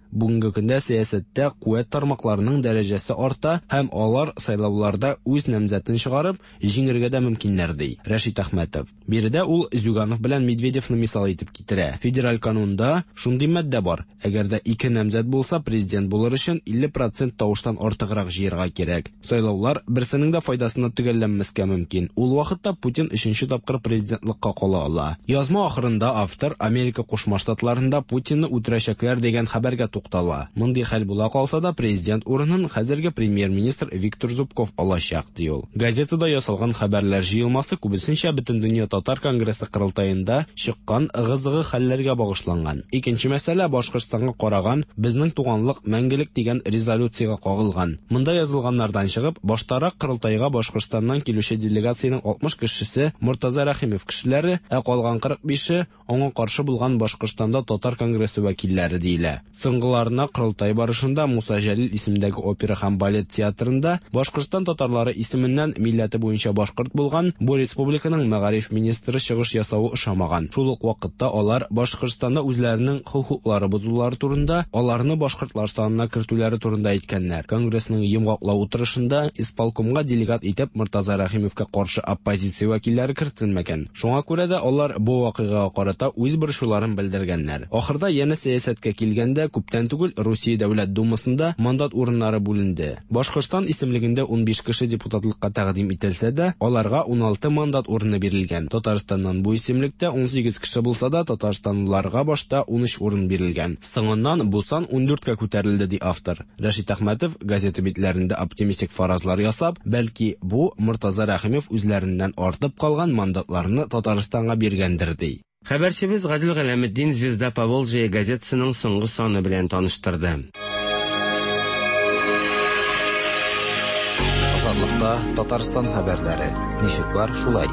Бүгенге көндә сәясәттә куәт тармакларының дәрәҗәсе арта һәм алар сайлауларда үз намзәтен чыгарып, җиңәргә дә мөмкиннәр ди. Рәшит Әхмәтов. Биредә ул Зюганов белән Медведевны мисал итеп китерә. Федераль канунда шундый матдә бар. Әгәр дә ике намзәт булса, президент булыр өчен илле процент тавыштан артыграк җыярга кирәк. Сайлаулар берсенең дә файдасына төгәлләнмәскә мөмкин. Ул вакытта Путин өченче тапкыр президентлыкка кала ала. Язма ахырында автор Америка Кушма Штатларында Путинны үтерәчәкләр дигән хәбәргә туктала. Мондый хәл була калса да, президент урынын хәзерге премьер-министр Виктор Зубков алачак ди ул. Газетада ясалган хәбәрләр җыелмасы күбесенчә Бөтендөнья татар конгрессы кырылтаенда чыккан ыгы-зыгы хәлләргә багышланган. Икенче мәсьәлә Башкортстанга караган безнең туганлык мәңгелек дигән резолюциягә кагылган. Монда язылганнардан чыгып, баштарак кырылтайга Башкортстаннан килүче делегацияның алтмыш кешесе Муртаза Рәхимов кешеләре, ә калган кырык бише аңа каршы булган Башкортстанда татар конгрессы вәкилләре диелә. Соңгыларына кырылтай барышында Муса Җәлил исемендәге опера һәм балет театрында Башкортстан татарлары исеменнән милләте буенча башкорт булган бу республиканың мәгариф министры чыгыш ясавы ошамаган. Шул ук вакытта алар Башкортстанда үзләренең хукуклары бозулары турында, аларны башкортлар санына кертүләре турында әйткәннәр. Конгрессның йомгаклау утырышында исполкомга делегат итеп Муртаза Рәхимовка каршы оппозиция вәкилләре кертелмәгән. Шуңа күрә дә алар бу вакыйгага карата үз борчуларын белдергәннәр. Ахырда яңа сәясәткә килгәндә күптән түгел Русия дәүләт думасында мандат урыннары бүленде. Башкортстан исемлегендә ун биш кеше депутатлыкка тәкъдим ителсә дә, аларга ун алты мандат урыны бирелгән. Татарстаннан бу исемлектә ун сигез кеше булса да, Татарстанлыларга башта ун өч урын бирелгән. Соңыннан бу сан ун дүрткә күтәрелде ди автор. Рәшит Әхмәтов газета битләрендә оптимистик фаразлар ясап, бәлки бу Муртаза Рәхимов үзләреннән артып калган мандатларны Татарстанга биргәндер ди. Хәбәрчебез Гадил Галәметдин Звезда Поволжья газетасының соңгы саны белән таныштырды. Азатлыкта Татарстан хәбәрләре. Ничек бар, шулай.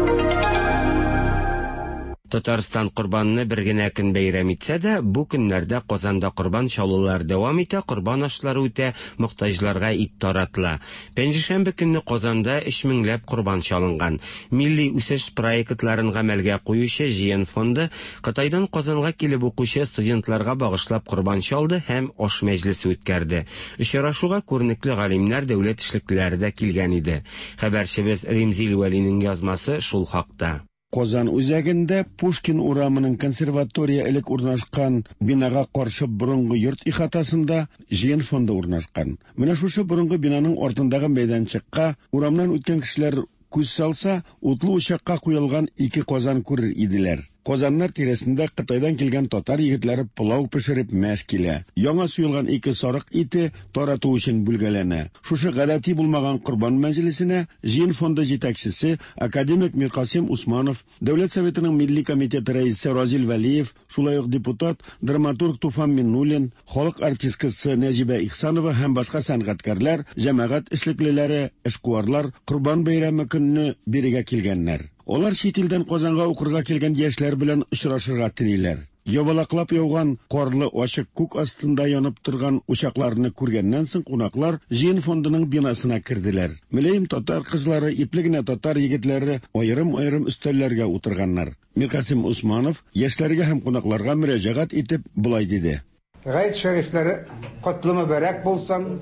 Татарстан Корбанны бер генә көн бәйрәм итсә дә, бу көннәрдә Казанда корбан чалулар дәвам итә, корбан ашлары үтә, мохтаҗларга ит таратыла. Пәнҗешәмбе көнне Казанда өч меңләп корбан чалынган. Милли үсеш проектларын гамәлгә куючы җыен фонды Кытайдан Казанга килеп укучы студентларга багышлап корбан чалды һәм аш мәҗлесе үткәрде. Очрашуга күренекле галимнәр, дәүләт эшлеклеләре дә килгән иде. Хәбәрчебез Римзил Вәлинең язмасы шул хакта. Казан үзәгендә Пушкин урамының консерватория элек урнашкан бинага каршы борынгы йорт ихатасында җыен фонды урнашкан. Менә шушы борынгы бинаның артындагы мәйданчыкка урамнан үткән кешеләр күз салса, утлы учакка куелган ике казан күрер иделәр. Казаннар тирәсендә Кытайдан килгән татар егетләре пылау пешереп мәш килә. Яңа суелган ике сарык ите тарату өчен бүлгәләнә. Шушы гадәти булмаган корбан мәҗлесенә җыен фонды җитәкчесе академик Миркасим Усманов, Дәүләт Советының милли комитеты рәисе Разил Вәлиев, шулай ук депутат, драматург Туфан Миннуллин, халык артисткасы Нәҗибә Ихсанова һәм башка сәнгатькәрләр, җәмәгать эшлеклеләре, эшкуарлар Корбан бәйрәме көнне бирегә килгәннәр. Олар чит-илдән Казанга укырга килгән яшьләр белән очрашырга телиләр. Ябалаклап яуган карлы ачык күк астында янып торган учакларны күргәннән соң кунаклар җыен фондының бинасына керделәр. Миләем татар кызлары, ипле генә татар егетләре аерым-аерым өстәлләргә утырганнар. Миркасим Усманов яшьләргә һәм кунакларга мөрәҗәгать итеп булай диде. Гайд шәрифләре котлы мөбарәк булсын.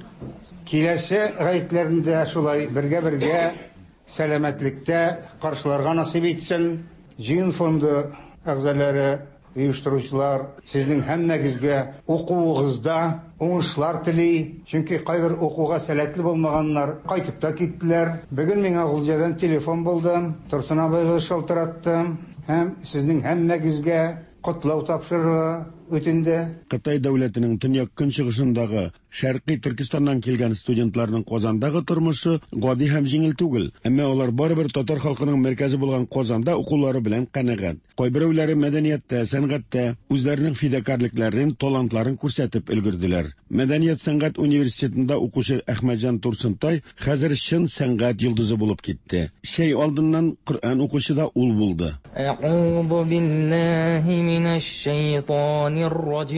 Киләсе гайдләрендә шулай бергә-бергә сәламәтлектә каршыларга насыйп итсен. Җыен фонды әгъзалары, оештыручылар, сезнең һәммәгезгә укуыгызда уңышлар тели. Чөнки кайбер укуга сәләтле булмаганнар кайтып та киттеләр. Бүген миңа Гулҗадан телефон булды. Турсын абыйга шалтыраттым һәм сезнең һәммәгезгә котлау тапшырырга үтенде. Кытай дәүләтенең төньяк көнчыгышындагы Шәрқи Төркистаннан килгән студентларның Казандагы тормышы гади һәм җиңел түгел. Әмма алар барыбер татар халкының мәркәзе булган Казанда укулары белән канәгать. Кайберәүләре мәдәнияттә, сәнгатьтә үзләренең фидакарьлекләрен, талантларын күрсәтеп өлгерделәр. Мәдәният сәнгать университетында укучы Әхмәтҗан Турсынтай хәзер чын сәнгать йолдызы булып китте. Шәй алдыннан Коръән укучы да ул булды. Аъузу биллаһи минаш шайтанир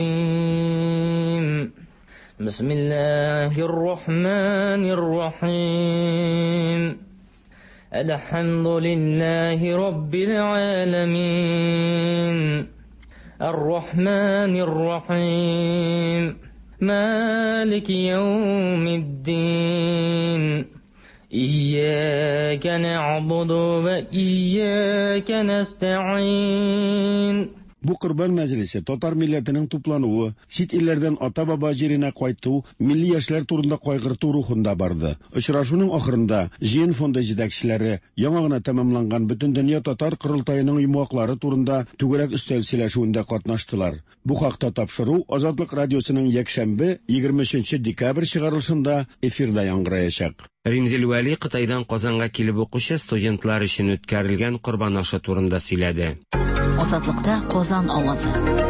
раҗим. بسم الله الرحمن الرحيم الحمد لله رب العالمين Ар-Рахманир Рахим. Малик яумиддин. Iyяка нa'буду ва iyяка настаин. Bu Qurban Мәҗлесе татар милләтенең туплануы, чит илләрдән ата-баба җиренә кайту, милли яшьләр турында кайгырту рухында барды. Очрашуның ахырында җыен фонды җитәкчеләре яңа гына тәмамланган Бөтендөнья татар курылтаеның йомгаклары турында түгәрәк өстәл сөйләшүендә катнаштылар. Бу хакта тапшыру Азатлык радиосының якшәмбе егерме өченче декабрь чыгарылышында эфирда яңгыраячак. Римзил Вәли Кытайдан Казанга килеп укучы студентлар өчен үткәрелгән Корбан ашы турында сөйләде. Азатлыкта Казан авазы.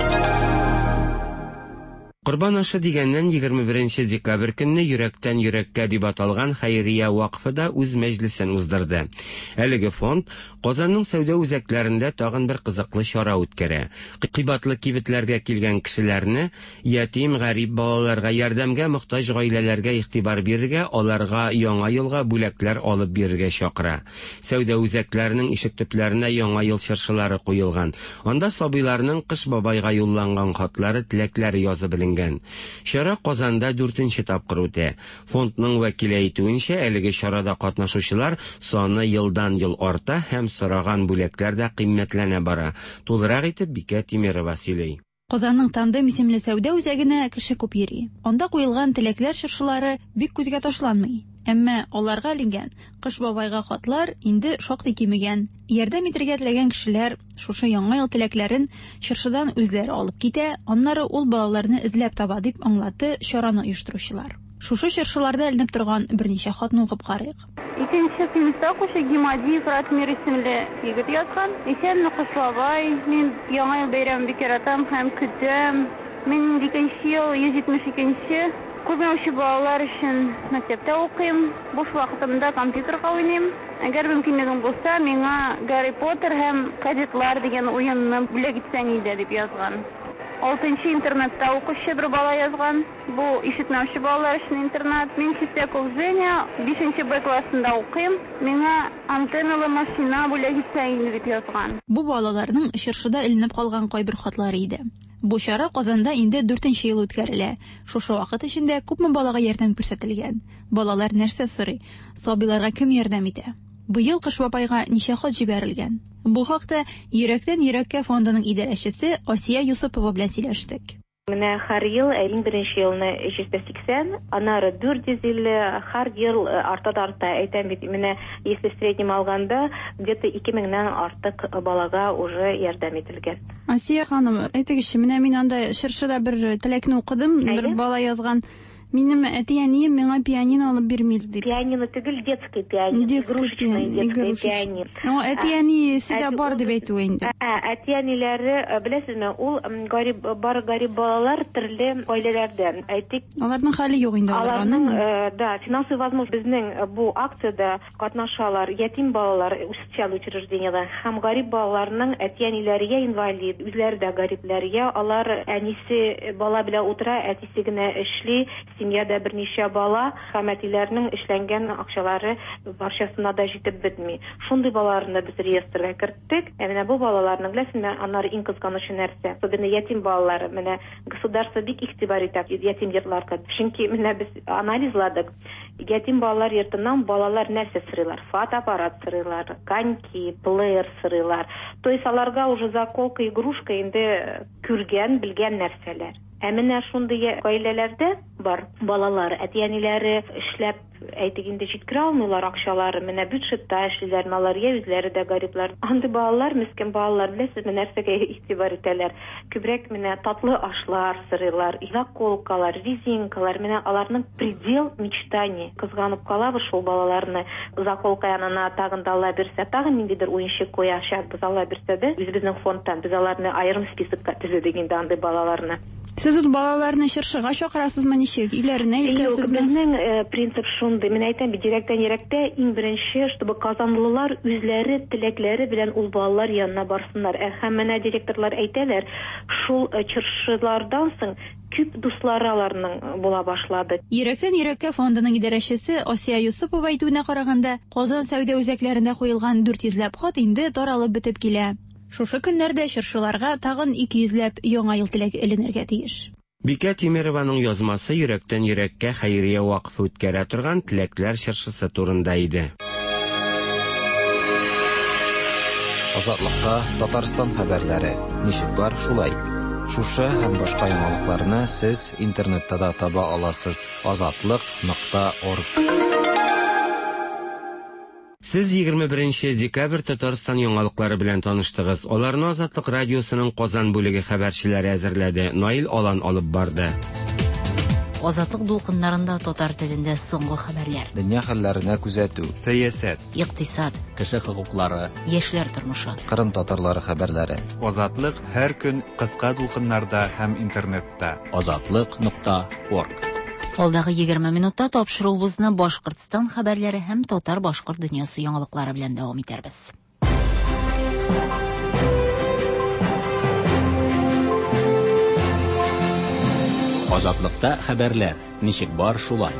Корбан ашы дигәннән егерме беренче декабрь көнне йөрәктән йөрәккә дип аталган Хәйрия вакфы да үз мәҗлесен уздырды. Әлеге фонд Казанның сәүдә үзәкләрендә тагын бер кызыклы чара үткәрә. Кыйбатлы кибетләргә килгән кешеләрне ятим, гарип балаларга, ярдәмгә мохтаҗ гаиләләргә игътибар бирергә, аларга яңа елга бүләкләр алып бирергә чакыра. Сәүдә үзәкләренең ишек төпләренә яңа ел чыршылары куелган. Анда сабыйларның Кыш бабайга юлланган хатлары, теләкләре язып беленгән. Чара Казанда дүртенче тапкыр үтә. Фондның вәкиле әйтүенчә, әлеге чарада катнашучылар саны елдан ел арта һәм сораган бүләкләр дә кыйммәтләнә бара. Тулырак итеп Бикә Тимерова сөйли. Казанның Тандем исемле сәүдә үзәгенә кеше күп йөри. Анда куелган теләкләр чыршылары бик күзгә ташланмый. Әмма аларга алынган Кыш бабайга хатлар инде шактый кимегән. Ярдәм итәргә теләгән кешеләр шушы яңа ел теләкләрен чыршыдан үзләре алып китә, аннары ул балаларны эзләп таба дип аңлатты чараны оештыручылар. Шушы чыршыларда эленеп торган берничә хатны укып карыйк. Икенче сыйныфта укучы Гимади Ратмир исемле егет язган. Исән Кыш бабай, мин яңа ел бәйрәмен бик яратам һәм көтәм. Мин икенче ел йөз җитмеш икенче Күрмәүче балалар өчен мәктәптә укыйм, буш вакытымда компьютерга уйныйм. Әгәр мөмкинлегем булса, миңа Гарри Поттер һәм Кадетлар дигән уенны бүләк итсәң иде дип язган. алтынчы интернетта укучы бер бала язган. Бу ишетмәүче балалар өчен интернет. Мин Чистяков Женя, бишенче Б классында укыйм. Миңа антенналы машина бүләк итсәң иде дип язган. Бу балаларның чыршыда эленеп калган кайбер хатлары иде. Бу чара Казанда инде дүртенче ел үткәрелә. Шушы вакыт эчендә күпме балага ярдәм күрсәтелгән. Балалар нәрсә сорый? Сабыйларга кем ярдәм итә? Быел Кыш бабайга ничә хат җибәрелгән? Бу хакта Йөрәктән йөрәккә фондының идарәчесе Асия Юсупова белән сөйләштек. Менә һәр ел иң беренче елны йөз сиксән, аннары дүрт йөз илле, һәр ел арта-арта әйтәм бит, менә если в среднем алганда, где-то ике меңнән артык балага уже ярдәм ителгән. Асия ханым, әйтегезче, менә мин анда чыршыда бер теләкне укыдым, бер бала язган. Минем әти-әнием миңа пианино алып бирмиләр дип. Пианино түгел, детский пианино, игрушечный детский пианино. Ну, әти-әни сидә бар дип әйтү инде. Әти-әниләре, беләсезме, ул гарип бар гарип балалар төрле гаиләләрдән. Әйтик, аларның хәле юк инде аларның. Да, финансовый возможность безнең бу акциядә катнашалар, ятим балалар социаль учреждениелар һәм гарип балаларның әти-әниләргә инвалид, үзләре дә гарипләргә, алар әнисе бала белән утыра, әтисе генә эшли. Семьяда берничә бала, һәм әтиләрнең эшләнгән акчалары барчасына да җитеп бетми. Шундый балаларны без реестрга керттек. Менә бу балаларның, беләсезме, аннары иң кызганыч нәрсә. Особенно ятим балалар, менә государство бик игътибар итә ятим йортларга. Чөнки менә біз анализладык. Ятим балалар йортыннан балалар нәрсә сырыйлар? Фотоаппарат сырыйлар, коньки, плеер сырыйлар. То есть аларга уже заколка, игрушка инде күргән, белгән нәрсәләр. Ә менә шундый гаиләләрдә бар балалар, әти-әниләре эшләп, әйтик инде җиткерә алмыйлар акчалары, менә бюджетта эшлиләр, аларга үзләре дә гариплар. Андый балалар, мискин балалар, беләсезме, нәрсәгә игътибар итәләр? Күбрәк менә татлы ашлар сырыйлар, заколкалар, резинкалар, менә аларның предел мечтаний. Кызганып калабыз шул балаларны. Заколка янына тагын да ала бирсә, тагын ниндидер уенчык куячак без ала бирсә дә, үзебезнең фондтан без аларны аерым спискка төзедек инде андый балаларны. Сез ул балаларны чыршыга чакырасызмы, ничек? Өйләренә илтәсезме? Безнең принцип шундый. Мен әйтәм бит, директән йөрәктә иң беренче, чтобы казанлылар үзләре теләкләре белән ул балалар янына барсыннар. Һәм менә директорлар әйтәләр, шул чыршылардан соң күп дуслары аларның була башлады. Йөрәктән йөрәккә фондының идарәчесе Асия Юсупова әйтүенә караганда, Казан сәүдә үзәкләрендә куелган дүрт йөзләп хат инде таралып бетеп килә. Шушы көннәрдә чыршыларга тагын ике йөзләп яңа ел теләге эленергә тиеш. Бикә Тимерованың язмасы йөрәктән йөрәккә хәйрия вакыфы үткәрә торган теләкләр чыршысы турында иде. Азатлыкта Татарстан хәбәрләре. Ничек бар шулай? Шушы һәм башка яңалыкларны сез интернетта да таба аласыз. азатлык нокта орг. Сез егерме беренче декабрь Татарстан яңалыклары белән таныштыгыз. Аларны Азатлык радиосының Казан бүлеге хәбәрчеләре әзерләде. Наил Алан алып барды. Азатлык дулкыннарында татар телендә соңгы хәбәрләр. Дөнья хәлләренә күзәтү, сәясәт, икътисад, кеше хокуклары, яшьләр тормышы, Кырым татарлары хәбәрләре. Азатлык һәр көн кыска дулкыннарда һәм интернетта. азатлык нокта орг. Алдагы егерме минутта тапшыруыбызны Башкортстан хәбәрләре һәм татар-башкорт дөньясы яңалыклары белән дәвам итәрбез. Азатлыкта хәбәрләр. Ничек бар шулай?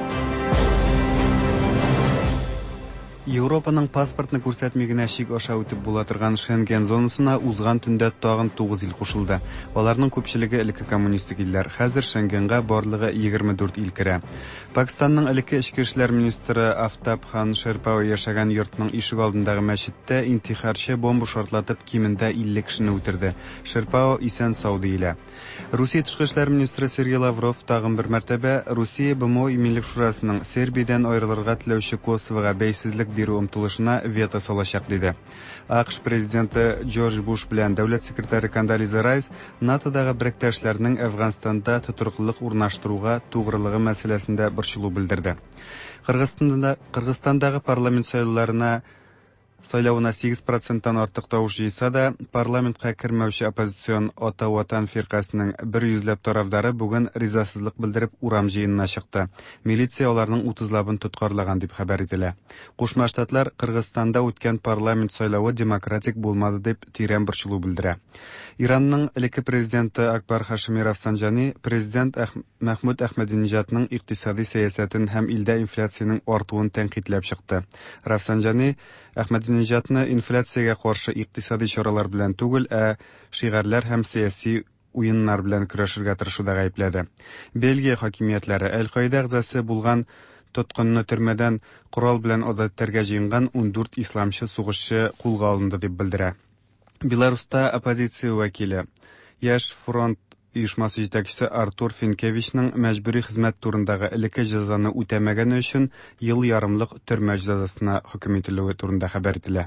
Европаның паспортны күрсәтми генә шик аша үтеп була торган Шенген зонасына узган төндә тагын тугыз ил кушылды. Аларның күпчелеге элекке коммунистик илләр. Хәзер Шенгенга барлыгы егерме дүрт ил керә. Пакистанның элекке эчке эшләр министры Афтаб Хан Шерпау яшәгән йортның ишек алдындагы мәчеттә интихарчы бомба шартлатып кимендә илле кешене үтерде. Шерпау исән сау диелә. Русия тышкы эшләр министры Сергей Лавров тагын бер мәртәбә Русия БМО Миллек шурасының Сербиядән аерылырга теләүче Косовога бәйсезлек бирү омтылышына вето салачак диде. АКШ президенты Джордж Буш белән дәүләт секретаре Кондолиза Райс НАТОдагы брәктәшләрнең Әфганстанда тотрыклык урнаштыруга тугрылыгы мәсьәләсендә борчылу белдерде. Кыргызстанда Кыргызстандагы парламент сайлауларына Сайлауына сигез проценттан артык тавыш җыйса да, парламентка кермәүче оппозицион Ата Ватан фиркасының бер йөзләп тарафдары бүген ризасызлык белдереп урам җыенына чыкты. Милиция аларның утызлабын тоткарлаган дип хәбәр ителә. Кушма Штатлар Кыргызстанда үткән парламент сайлавы демократик булмады дип тирән борчылу белдерә. Иранның элекке президенты Акбар Хашими Рафсанҗани президент Әх... Мәхмүд Әхмәдинеҗадның икътисади сәясәтен һәм илдә инфляцияның артуын тәнкыйтьләп чыкты. Рафсанҗани Әхмәдинеҗадны инфляциягә каршы икътисади чаралар белән түгел, ә шигарләр һәм сияси уеннар белән көрәшергә тырышуда гаепләде. Бельгия хакимиятләре Әл-Каида әгъзасы булган тоткынны төрмәдән корал белән азат итәргә җыенган ундүрт исламчы сугышчы кулга алынды дип белдерә. Беларуста оппозиция вәкиле Яш фронт оешмасы җитәкчесе Артур Финкевичның мәҗбүри хезмәт турындагы элекке җәзаны үтәмәгәне өчен ел ярымлык төрмә җәзасына хөкем ителүе турында хәбәр ителә.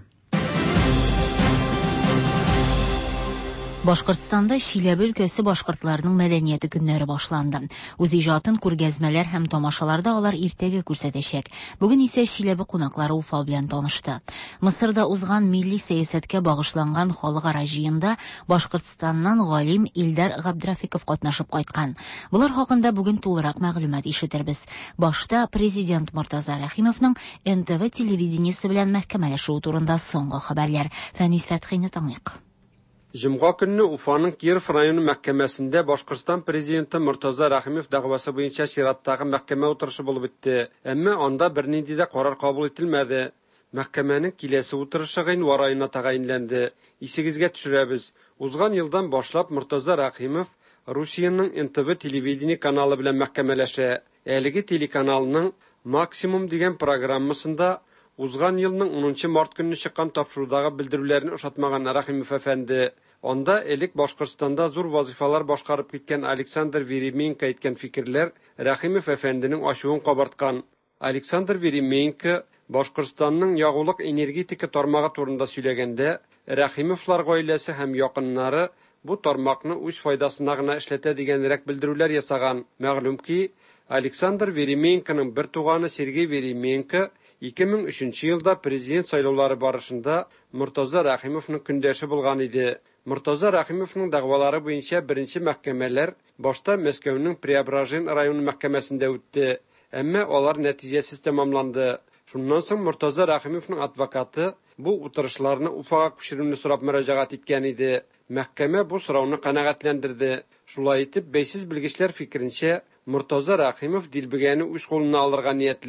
Башкортстанда Чиләбе өлкәсе башкортларының мәдәнияте көннәре башланды. Үз иҗатын күргәзмәләр һәм тамашаларда алар иртәгә күрсәтәчәк. Бүген исә Чиләбе кунаклары Уфа белән танышты. Мисырда узган милли сәясәткә багышланган халыкара җыенда Башкортстаннан галим Илдар Габдрафиков катнашып кайткан. Булар хакында бүген тулырак мәгълүмат ишетербез. Башта президент Муртаза Рәхимовның Н Т В телевидениесе белән мәхкәмәләшү турында соңгы хәбәрләр. Фәнис Фәтхине тыңлыйк. Җомга көнне Уфаның Киров районы мәхкәмәсендә Башкортстан президенты Муртаза Рәхимов дәгъвасы буенча чираттагы мәхкәмә утырышы булып үтте. Әмма анда бернинди дә карар кабул ителмәде. Мәхкәмәнең киләсе утырышы гыйнвар аена тәгаенләнде. Исегезгә төшерәбез. Узган елдан башлап Муртаза Рәхимов Русиянең Н Т В телевидение каналы белән мәхкәмәләшә. Әлеге телеканалның Максимум дигән программасында узган елның унынчы март көнне чыккан тапшырудагы белдерүләрне ошатмаган Рәхимов әфәнде. Анда элек Башкортстанда зур вазифалар башкарып киткән Александр Веременко әйткән фикерләр Рәхимов әфәнденең ачуын кабарткан. Александр Веременко Башкортстанның ягулык энергетика тармагы турында сөйләгәндә, Рәхимовлар гаиләсе һәм якыннары бу тармакны үз файдасына гына эшләтә дигәнрәк белдерүләр ясаган. Мәгълүм ки, Александр Веременконың бер туганы Сергей Веременко ике мең өченче елда президент сайлаулары барышында Муртаза Рәхимовның көндәше булган иде. Муртаза Рәхимовның дәгъвалары буенча беренче мәхкәмәләр башта Мәскәүнең Преображен районы мәхкәмәсендә үтте, әмма алар нәтиҗәсез тәмамланды. Шуннан соң Муртаза Рәхимовның адвокаты бу утырышларны Уфага күчерүне сорап мөрәҗәгать иткән иде. Мәхкәмә бу сорауны канәгатьләндерде. Шулай итеп, бәйсез белгечләр фикеренчә, Муртаза Рәхимов дилбегәне үз кулына алырга ниятли.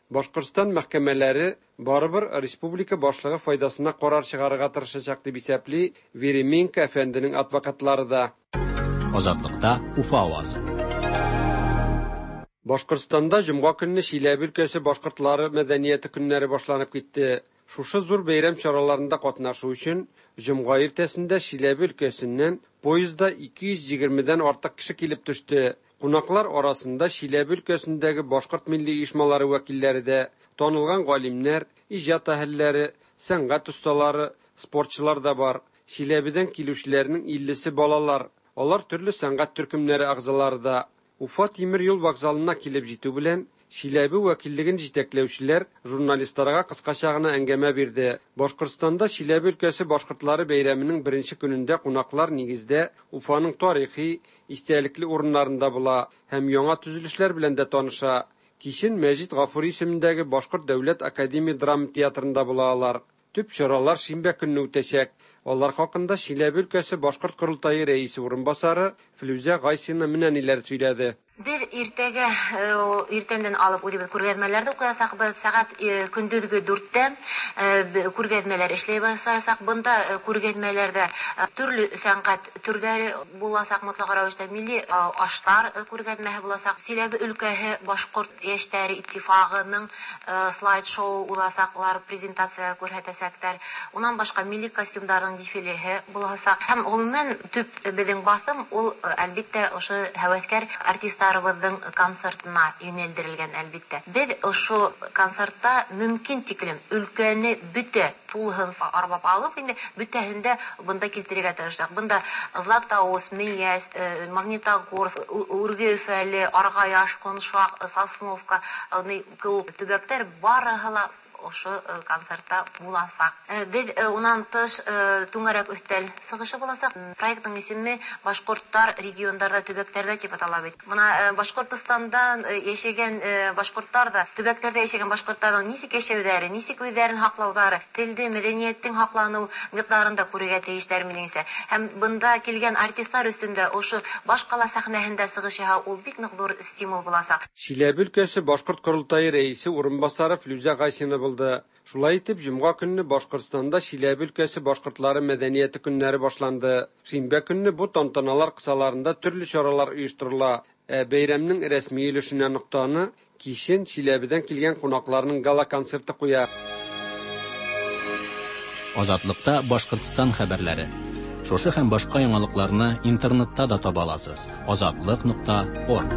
Башкортстан мәхкәмәләре барыбер республика башлыгы файдасына карар чыгарырга тырышачак дип исәпли Веременко әфәнденең адвокатлары да. Азатлыкта Уфа авазы. Башкортстанда җомга көнне Чиләбе өлкәсе башкортлары мәдәнияте көннәре башланып китте. Шушы зур бәйрәм чараларында катнашу өчен җомга иртәсендә Чиләбе өлкәсеннән поездда ике йөз егермедән артык кеше килеп төште. Кунаклар арасында Чиләбе өлкәсендәге башкорт милли оешмалары вәкилләре дә, танылган галимнәр, иҗат әһелләре, сәнгать осталары, спортчылар да бар. Чиләбедән килүчеләрнең иллесе балалар. Алар төрле сәнгать төркемнәре агзалары да. Уфа тимер юл вокзалына килеп җитү белән Чиләбе вәкиллеген җитәкләүчеләр журналистларга кыскача гына әңгәмә бирде. Башкортстанда Чиләбе өлкәсе башкортлары бәйрәменең беренче көнендә кунаклар нигездә Уфаның тарихи, истәлекле урыннарында була һәм яңа төзелешләр белән дә таныша. Кичен Мәҗит Гафури исемендәге Башкорт дәүләт академия драма театрында булалар. Төп чаралар шимбә көнне үтәчәк. Алар хакында Чиләбе өлкәсе башкорт корылтайы рәисе урынбасары Флүзә Гайсина менә ниләр сөйләде. Бер иртәгә иртәндән алып үдибез күргәзмәләрдә укыясак, сәгать көндезге дүрттә күргәзмәләр эшләй башласак, бында күргәзмәләрдә төрле сәнгать төрләре буласак, мотлак рәвештә милли ашлар күргәзмәһе буласак, Чиләбе өлкәсе башкорт яшьләре иттифагының слайд-шоу буласаклар, презентация күрһәтәсәктәр. Уннан башка милли костюмнарның дефилеһе буласак, һәм гомумән төп безнең басым ул әлбәттә ошо һәвәскәр артистлар Арвадың концертына юнәлдерелгән әлбәттә. Без ошо концертта мөмкин тиклем өлкәне бүтә тулыгын арбап алып, инде бүтәһендә бында килтерергә тырыштык. Бында Златоуст, Мияс, Магнитогорск, Ургефәле, Аргаяш, Коншак, Сосновка, төбәктәр барыгы ошо концертта буласак. Без унан тыш түңәрәк өстәл сыгышы буласак. Проектның исеме Башкорттар регионнарда, төбәкләрдә дип атала бит. Моны Башкортстандан яшәгән башкортлар да, төбәкләрдә яшәгән башкортларның нисек яшәүләре, нисек үзләрен хаклаулары, телде, мәдәнияттың хаклану микъдарында күрергә тиешләр минеңсә. Һәм бында килгән артистлар өстендә ошо башкала сәхнәһендә сыгыш яһау ул бик нык зур стимул буласак. Чиләбе өлкәсе башкорт корылтайы рәисе урынбасары Флүзә Гайсина булды. Шулай итеп, җомга көнне Башкортстанда Чиләбе өлкәсе башкортлары мәдәнияте көннәре башланды. Шимбә көнне бу тантаналар кысаларында төрле чаралар оештырыла. Ә бәйрәмнең рәсми өлешенә ноктаны кичен Чиләбедән килгән кунакларның гала концерты куя. Азатлыкта Башкортстан хәбәрләре. Шушы һәм башка яңалыкларны интернетта да таба аласыз. азатлык нокта орг.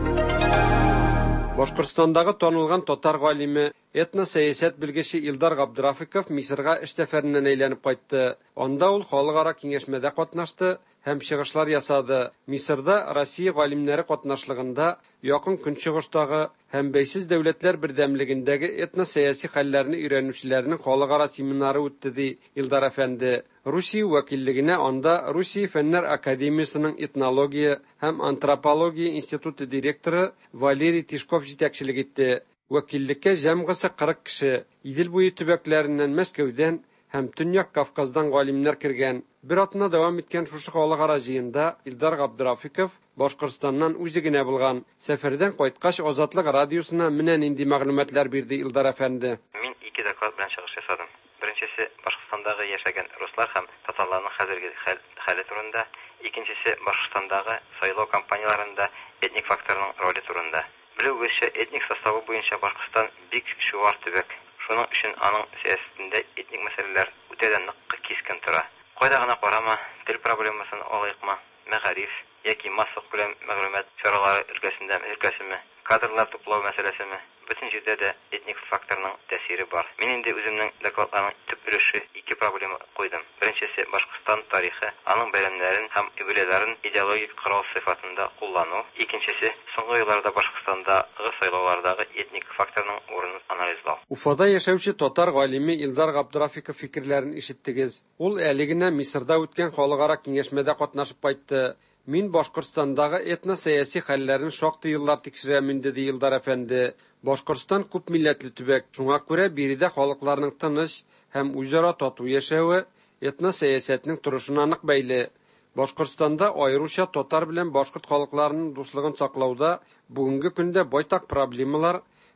Башкортстандагы танылган татар галиме, этно-сәясәт белгече Илдар Габдрафиков Мисырга эш сәфәреннән әйләнеп кайтты. Анда ул халыкара киңәшмәдә катнашты һәм чыгышлар ясады. Мисырда Россия галимнәре катнашлыгында якын көнчыгыштагы һәм бәйсез дәүләтләр бердәмлегендәге этно-сәяси хәлләрне өйрәнүчеләрнең халыкара семинары үтте ди Илдар әфәнде. Русия вәкиллегенә анда Русия Фәннәр академиясының этнология һәм антропология институты директоры Валерий Тишков җитәкчелек итте. Вәкиллеккә җәмгысе кырык кеше, Идел буе төбәкләреннән, Мәскәүдән һәм Төньяк Кавказдан галимнәр кергән. Бер атна дәвам иткән шушы халыкара җыенда Илдар Габдрафиков Башкортстаннан үзе генә булган. Сәфәрдән кайткач Азатлык радиосына менә нинди мәгълүматлар бирде Илдар әфәнде. Мин ике доклад белән чыгыш ясадым. Беренчесе Башкортстандагы яшәгән руслар һәм татарларның хәзерге хәле турында, икенчесе Башкортстандагы сайлау кампанияларында этник факторның роле турында. Белүгезчә, этник составы буенча Башкортстан бик чуар төбәк. Шуның өчен аның сәясәтендә этник мәсьәләләр үтәдән нык кискен тора. Кайда гына карама, тел проблемасын алыйкмы, мәгариф яки массалык белән мәгълүмат чаралары өлкәсендә өлкәсеме, кадрлар туплау мәсьәләсеме, бөтен җирдә дә этник факторның тәэсире бар. Мин инде үземнең докладларның төп өлеше ике проблема куйдым. Беренчесе Башкортстан тарихы, аның бәйрәмнәрен һәм юбилейларын идеологик корал сыйфатында куллану. Икенчесе соңгы елларда Башкортстандагы сайлаулардагы этник факторның урынын анализлау. Уфада яшәүче татар галиме Илдар Габдрафиков фикерләрен ишеттегез. Ул әле генә Мисырда үткән халыкара киңәшмәдә катнашып кайтты. Мин Башкортстандагы этно-сәяси хәлләрен шактый еллар тикшерәм инде ди Илдар әфәнде. Башкортстан күп милләтле төбәк. Шуңа күрә биредә халыкларның тыныч һәм үзара тату яшәве этно-сәясәтнең торышына нык бәйле. Башкортстанда аеруча татар белән башкорт халыкларының дуслыгын саклауда бүгенге көндә байтак проблемалар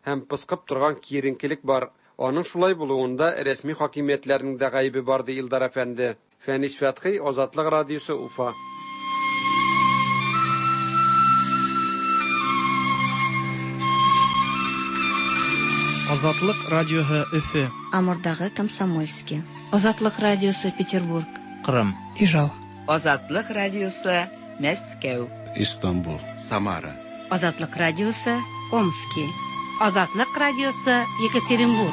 һәм пыскып торган киеренкелек бар. Аның шулай булуында рәсми хакимиятләрнең дә гаебе бар ди Илдар әфәнде. Фәнис Фәтхи, Азатлык радиосы, Уфа. Азатлык радиоһы Өфе. Амурдагы Комсомольский. Азатлык радиосы Петербург. Кырым. Ижау. Азатлык радиосы Мәскәү. Истанбул. Самара. Азатлык радиосы Омский. Азатлык радиосы Екатеринбург.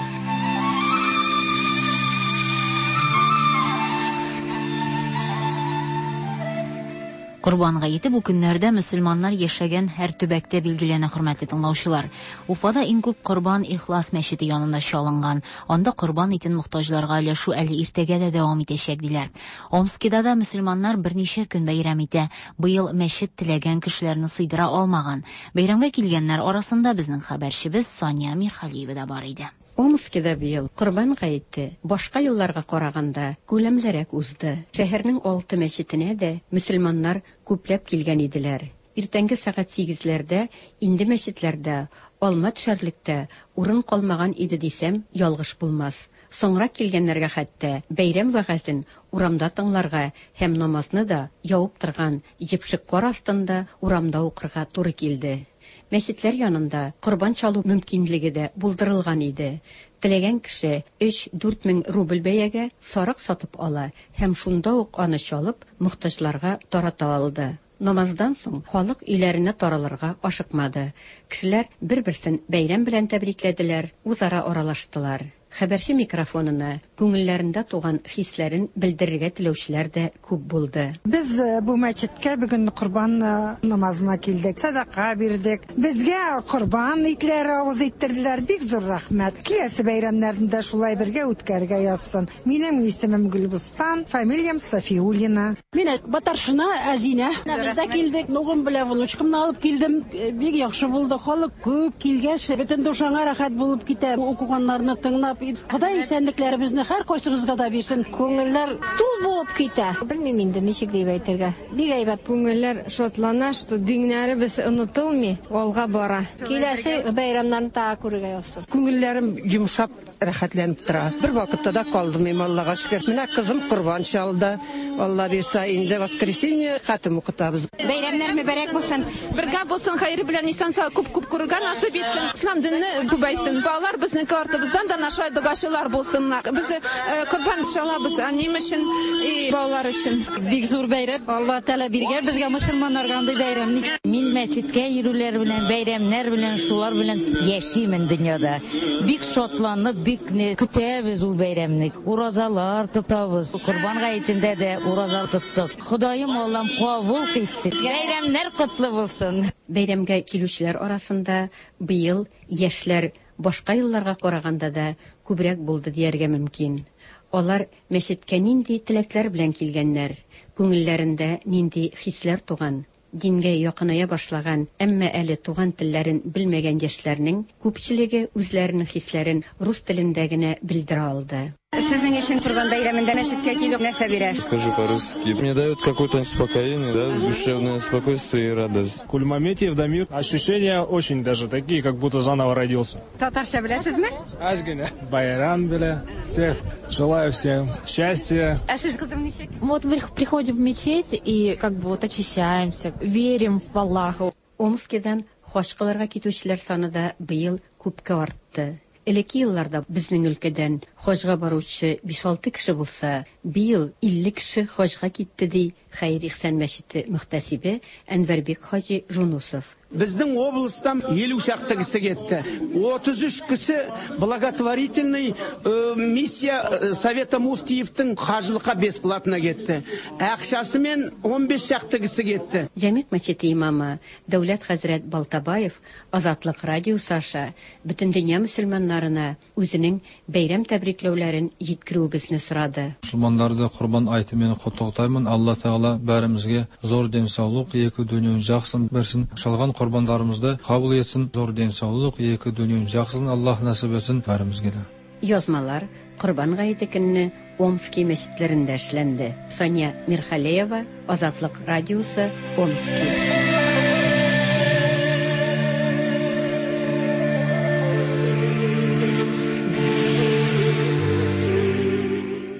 Курбан гаете бу көннәрдә мөселманнар яшәгән һәр төбәктә билгеләнә, хөрмәтле тыңлаучылар. Уфада иң күп Курбан Ихлас мәчете янында чалынган. Анда курбан итен мохтаҗларга өләшү әле иртәгә дә дәвам итәчәк диләр. Омскида да мөселманнар берничә көн бәйрәм итә. Быел мәчет теләгән кешеләрне сыйдыра алмаган. Бәйрәмгә килгәннәр арасында безнең хәбәрчебез Соня Мирхалиева да бар иде. Омскида быел Курбан гаете башка елларга караганда күләмлерәк узды. Шәһәрнең алты мәчетенә дә мөселманнар күпләп килгән иделәр. Иртәнге сәгать сигезләрдә инде мәчетләрдә, алма төшәрлектә урын калмаган иде дисәм, ялгыш булмас. Соңра килгәннәргә хәтта бәйрәм вәгазен урамда тыңларга һәм намазны да явып торган җепшек кар астында урамда укырга туры килде. Мәчетләр янында курбан чалу мөмкинлеге дә булдырылган иде. Теләгән кеше өч-дүрт мең рубль бәягә сарык сатып ала һәм шунда ук аны чалып мохтаҗларга тарата алды. Намаздан соң халык өйләренә таралырга ашыкмады. Кешеләр бер-берсен бәйрәм белән тәбрикләделәр, үзара аралаштылар. Хәбәрче микрофонына күңелләрендә туган хисләрен белдерергә теләүчеләр дә күп булды. Без бу мәчеткә бүген Курбан намазына килдек, садака бирдек. Безгә Курбан итләре авыз иттерделәр, бик зур рәхмәт. Киләсе бәйрәмнәрендә шулай бергә үткәргә язсын. Минем исемем Гөлбустан, фамилиям Сафиуллина. Мин Батаршина Әзинә. Без дә килдек, нугым белән внучкамны алып килдем. Бик яхшы булды, халык күп килгәч, бөтен душаңа рәхәт булып китә. Укыганнарны тыңлап Ходай исәнлекләребезне һәр кайсыбызга да бирсен. Күңелләр тул булып китә. Белмим инде ничек дип әйтергә. Бик әйбәт күңелләр шатлана, что диннәребез онытылмый, алга бара. Киләсе бәйрәмнәрне та күрергә язсын. Күңелләрем йомшап, рәхәтләнеп тора. Бер вакытта да калдым, Аллага шөкер. Менә кызым Курбан чалды. Алла бирсә, инде воскресенье хатым укытабыз. Бәйрәмнәр мөбарәк булсын. Бергә булсын, хәйр белән исән-сау күп-күп күрергә насыйп итсен. Ислам дине күбәйсен. Балалар безнең артыбыздан да наша дәгашылар булсыннар. Без Курбан чалабыз, анем өчен и балалар өчен. Бик зур бәйрәм. Алла Тәала биргән безгә мөселманнарга андый бәйрәмне. Мин мәчеткә йөрүләр белән, бәйрәмнәр белән, шулар белән яшимен дөньяда. Бик шатланып, бик көтәбез ул бәйрәмне. Уразалар тотабыз. Курбан гаетендә дә ураза тоттык. Ходаем Аллам кабул итсен. Бәйрәмнәр котлы булсын. Бәйрәмгә килүчеләр арасында быел яшьләр башка елларга караганда да күбрәк булды дияргә мөмкин. Алар мәчеткә нинди теләкләр белән килгәннәр, күңелләрендә нинди хисләр туган, дингә якыная башлаган, әмма әле туган телләрен белмәгән яшьләрнең күпчелеге үзләренең хисләрен рус телендә генә белдерә алды. Сезнең өчен Курбан бәйрәмендә мәчеткә килү нәрсә бирә? Скажу по-русски. Мне дают какое-то успокоение, да, душевное спокойствие и радость. Кульмамете в доме ощущения очень даже такие, как будто заново родился. Татарча беләсезме? Азгина. Байрам белә. Всех желаю всем счастья. А сез кызым ничек? Вот мы приходим в мечеть и как бы вот очищаемся, верим в Аллаха. Омскидан хашкаларга китүчеләр саны да быел күпкә артты. Элекке елларда безнең өлкәдән хаҗга баручы биш-алты кеше булса, быел илле кеше хаҗга китте ди Хәйр Ихсан мәчете мөхтәсибе Әнвәрбек хаҗи Жунусов. Безнең облыстан елу шақты кеше кетті. отыз үш кеше благотворительный миссия Совета муфтиевтің хаҗлыкка бесплатно кетті. Акчасымен он беш шақты кеше кетті. Җәмигъ мәчете имамы Дәүләт хәзрәт Балтабаев Азатлык радиосы аша бөтен дөнья мөселманнарына үзенең бәйрәм тәбрикләүләрен җиткерүебезне сорады. Мөселманнарда Курбан айты мен котлыктаймын. Алла Тәала бәрімізге зор ден саулык, екі дөнья жақсын берсен. Шалган Курбандарымызды кабул етсен. Зор ден саулык, екі дөнья жақсын. Аллаһ насип етсен бәрімізге дә. Язмалар Курбан гаете көнне Омский мәчетләрендә эшләнде. Соня Мирхалеева, Азатлык радиосы, Омский.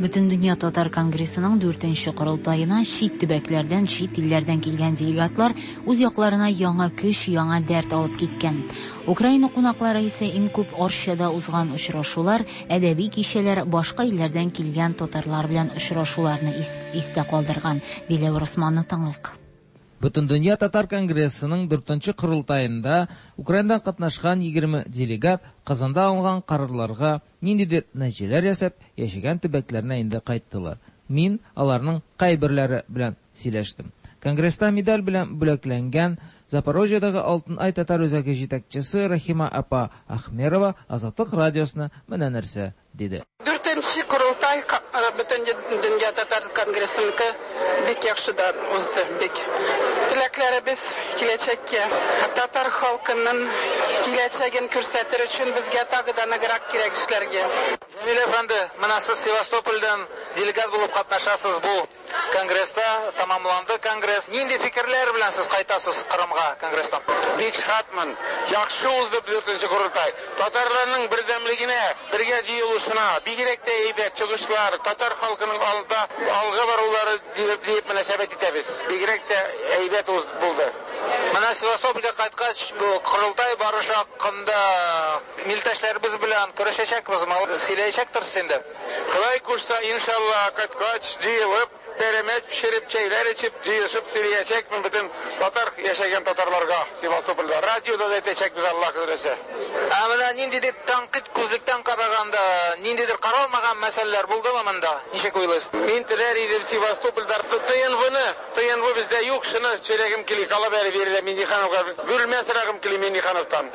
Бүтән дөнья татар конгрессының дүртенче корылтаена чит төбәкләрдән, чит илләрдән килгән делегатлар үз якларына яңа көч, яңа дәрт алып киткән. Украина кунаклары исә иң күп Оршада узган очрашулар, әдәби кичәләр, башка илләрдән килгән татарлар белән очрашуларны истә калдырган. Диләвер Усманны тыңлыйк. Бүтән дөнья татар конгрессының дүртенче корылтаенда Украинадан катнашкан егерме делегат Казанда алган карарларга ниндидер нәтиҗәләр ясап, яшәгән төбәкләренә инде кайттылар. Мин аларның кайберләре белән сөйләштем. Конгресста медаль белән бүләкләнгән Запорожьедагы Алтын Ай татар үзәге җитәкчесе Рахима апа Ахмерова Азатлык радиосына менә нәрсә диде. Дүртенче корылтай Бүтән дөнья татар конгрессыныкы бик яхшыдан узды, бик. Теләкләребез киләчәккә, татар халкының киләчәген күрсәтер өчен безгә тагы да ныграк кирәк эшләргә. Җәмил әфәнде, менә сез Севастопольдән делегат булып катнашасыз бу конгресста, тамамланды конгресс. Нинди фикерләр белән сез кайтасыз Кырымга конгресстан? Бик шатмын. Яхшы узды дүртенче корылтай. Татарларның бердәмлегенә, бергә җыелышына, бигрәк тә әйбәт чыгышлар, татар халкының алда алга барулары дип мөнәсәбәт итәбез. Бигрәк тә әйбәт булды. Менә Севастопольгә кайткач, бу корылтай барышы хакында милдәшләребез белән көрәшәчәкбез, сөйләячәктер инде. Хыдай күрсә, иншалла, кайткач җыелып, пәрәмәт пешереп, чәйләр içеп, җыешып сөйләячәкмен бөтен татар яшәгән татарларга Севастопольдә. Радиода да әйтәчәкбез, Аллаһ күрсә. Ә менә ниндидер тәнкыйть күзлектән караганда, ниндидер каралмаган мәсьәләләр булдымы монда? Ничек уйлыйсыз? Мин теләр идем Севастопольдә ТНВны, ТНВ бездә юк, шуны сөйләгем кили, калып әле бирелә Миннихановга. Бүлмә сорагым кили Миннихановтан.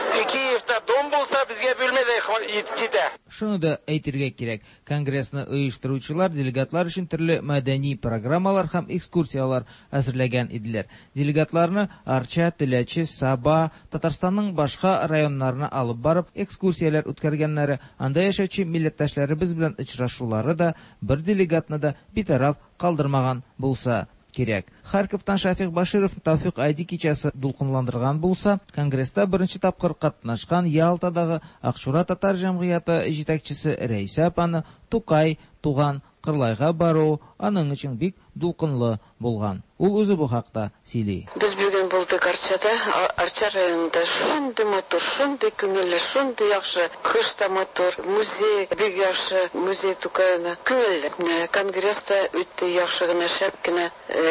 Киевта дом булса, безгә бүлмә дә җитә. Шуны да әйтергә кирәк. Конгрессны оештыручылар делегатлар өчен төрле мәдәни программалар һәм экскурсиялар әзерләгән иделәр. Делегатларны Арча, Теләче, Саба, Татарстанның башка районнарына алып барып, экскурсиялар үткәргәннәре, анда яшәүче милләттәшләребез белән очрашулары да бер делегатны да битараф калдырмаган булса кирәк. Харьковтан Шафик Баширов Тәүфыйк Айди кичәсе дулкынландырган булса, конгресста беренче тапкыр катнашкан Ялтадагы Акчура татар җәмгыяте җитәкчесе Рәйсә апаны Тукай туган Кырлайга бару аның өчен бик дулкынлы булган. Ул үзе бу хакта сөйли. Без бүген булдык Арчада, Арча районында шундый матур, шундый күңелле, шундый яхшы, кыш та матур, музей бик яхшы, музей Тукайны күңелле. Конгресста үтте яхшы гына, шәп кенә.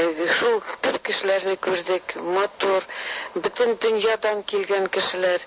Шул күп кешеләрне күрдек, матур, бөтен дөньядан килгән кешеләр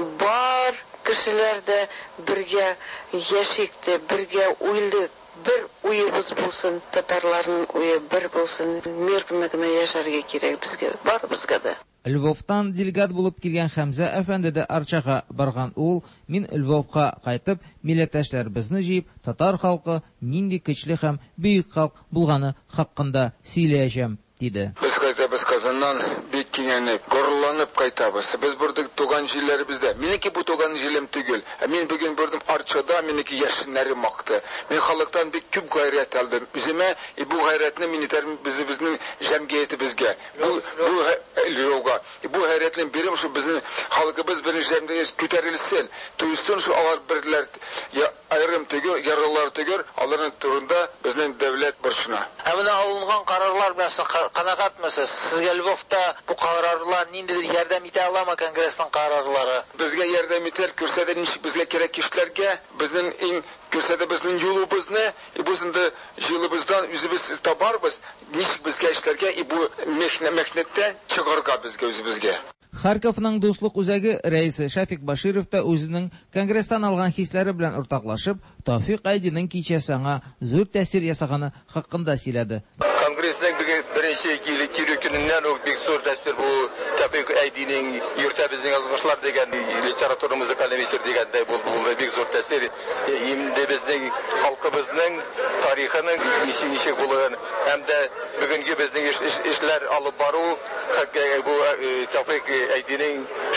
бар, кешеләр дә бергә яшикте, бергә уйлык. Бер уебыз булсын, татарларның уе бер булсын, мирны гына яшәргә кирәк безгә, барыбызга да. Львовтан делегат булып килгән Хәмзә әфәнде дә Арчага барган. Ул, мин Львовка кайтып, милләттәшләребезне җыеп, татар халкы нинди көчле һәм бөек халык булганы хакында сөйләячәм диде. Без кайтабыз Казаннан, бик киңәнеп, горурланып кайтабыз. Без бурдык туган җилләребездә. Минеке бу туган җилем түгел. Мин бүген бөрдем Арчада, минеке яшеннәрем макты. Мин халыктан бик күп гайрәт алдым. Үземә бу гайрәтне мин итәрм безнең җәмгыятебезгә. Бу бу Львовга. Бу гайрәтне бирем шу безнең халкыбыз бер җәмгыять күтәрелсен. Туйсын шу алар берләр айрым түгел, яралар түгел, аларның турында безнең дәүләт борчына. Ә менә алынган карарлар белән канәгатьмесез? Сезгә Львовта бу карарлар ниндидер ярдәм итә аламы конгрессның карарлары? Безгә ярдәм итәр, күрсәтә ничек безгә кирәк эшләргә, безнең иң күрсәтә безнең юлыбызны, и безнең җылыбыздан үзебез табарбыз, ничек безгә эшләргә, и бу мәхнәттән чыгарга безгә үзебезгә. Харьковның дуслык үзәге рәисе Шафик Баширов та үзенең конгресстан алган хисләре белән уртаклашып, Тәүфыйк Айдиның кичәсе аңа зур тәэсир ясаганы хакында сөйләде. Конгрессның беренче килү көненнән үк бик зур тәэсир бу Тәүфыйк Айдиның йөртә безнең язмышлар дигән литературамызда калемисер дигәндәй булды, бик зур тәэсир. Инде безнең халкыбызның тарихының ничек булган һәм дә бүгенге безнең эшләр алып бару бу Тәүфыйк Айдиның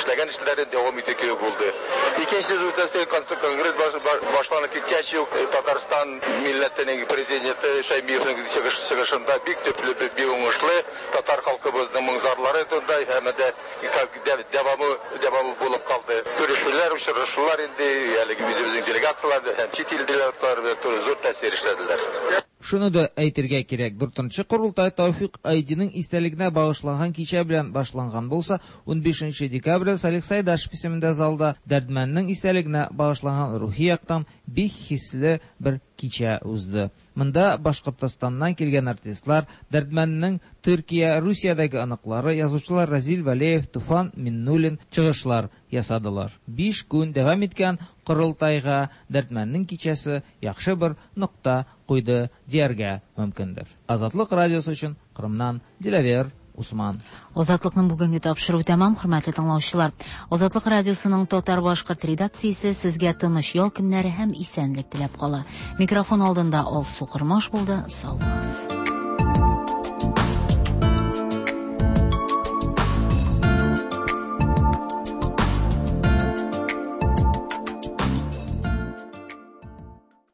эшләгән эшләрен дәвам итү керек булды. Икенче результаты конгресс башланып киткәч үк Татарстан милләтенең президенты Шаймиевның чыгышында бик төпле, бик уңышлы татар халкыбызның моңзарлары турында һәм дә дәвамы дәвамы булып калды. Күрешүләр, очрашулар инде әлеге безнең делегациялар һәм чит ил делегатлары зур тәэсир эшләделәр. Шуны да әйтергә кирәк. дүртенче Курултай Тауфик Айдиның истәлегенә багышланган кичә белән башланган булса, унбишенче декабрьдә Салих Сайдашев исемендә залда Дәрдмәннең истәлегенә багышланган рухи яктан бик хисле бер кичә узды. Монда Башкортстаннан килгән артистлар, Дәрдмәннең Төркия, Русиядәге аныклары, язучылар Разил Валеев, Туфан Миннуллин чыгышлар ясадылар. биш көн дәвам иткән Курултайга Дәрдмәннең кичәсе яхшы бер нокта куйды дияргә мөмкиндер. Азатлык радиосы өчен Кырымнан Дилавер Усман. Азатлыкның бүгенге тапшыру тәмам, хөрмәтле тыңлаучылар. Азатлык радиосының Татар башкорт редакциясе сезгә тыныч ял көннәре һәм исәнлек теләп кала. Микрофон алдында Алсу Кырмаш булды. Сау булыгыз.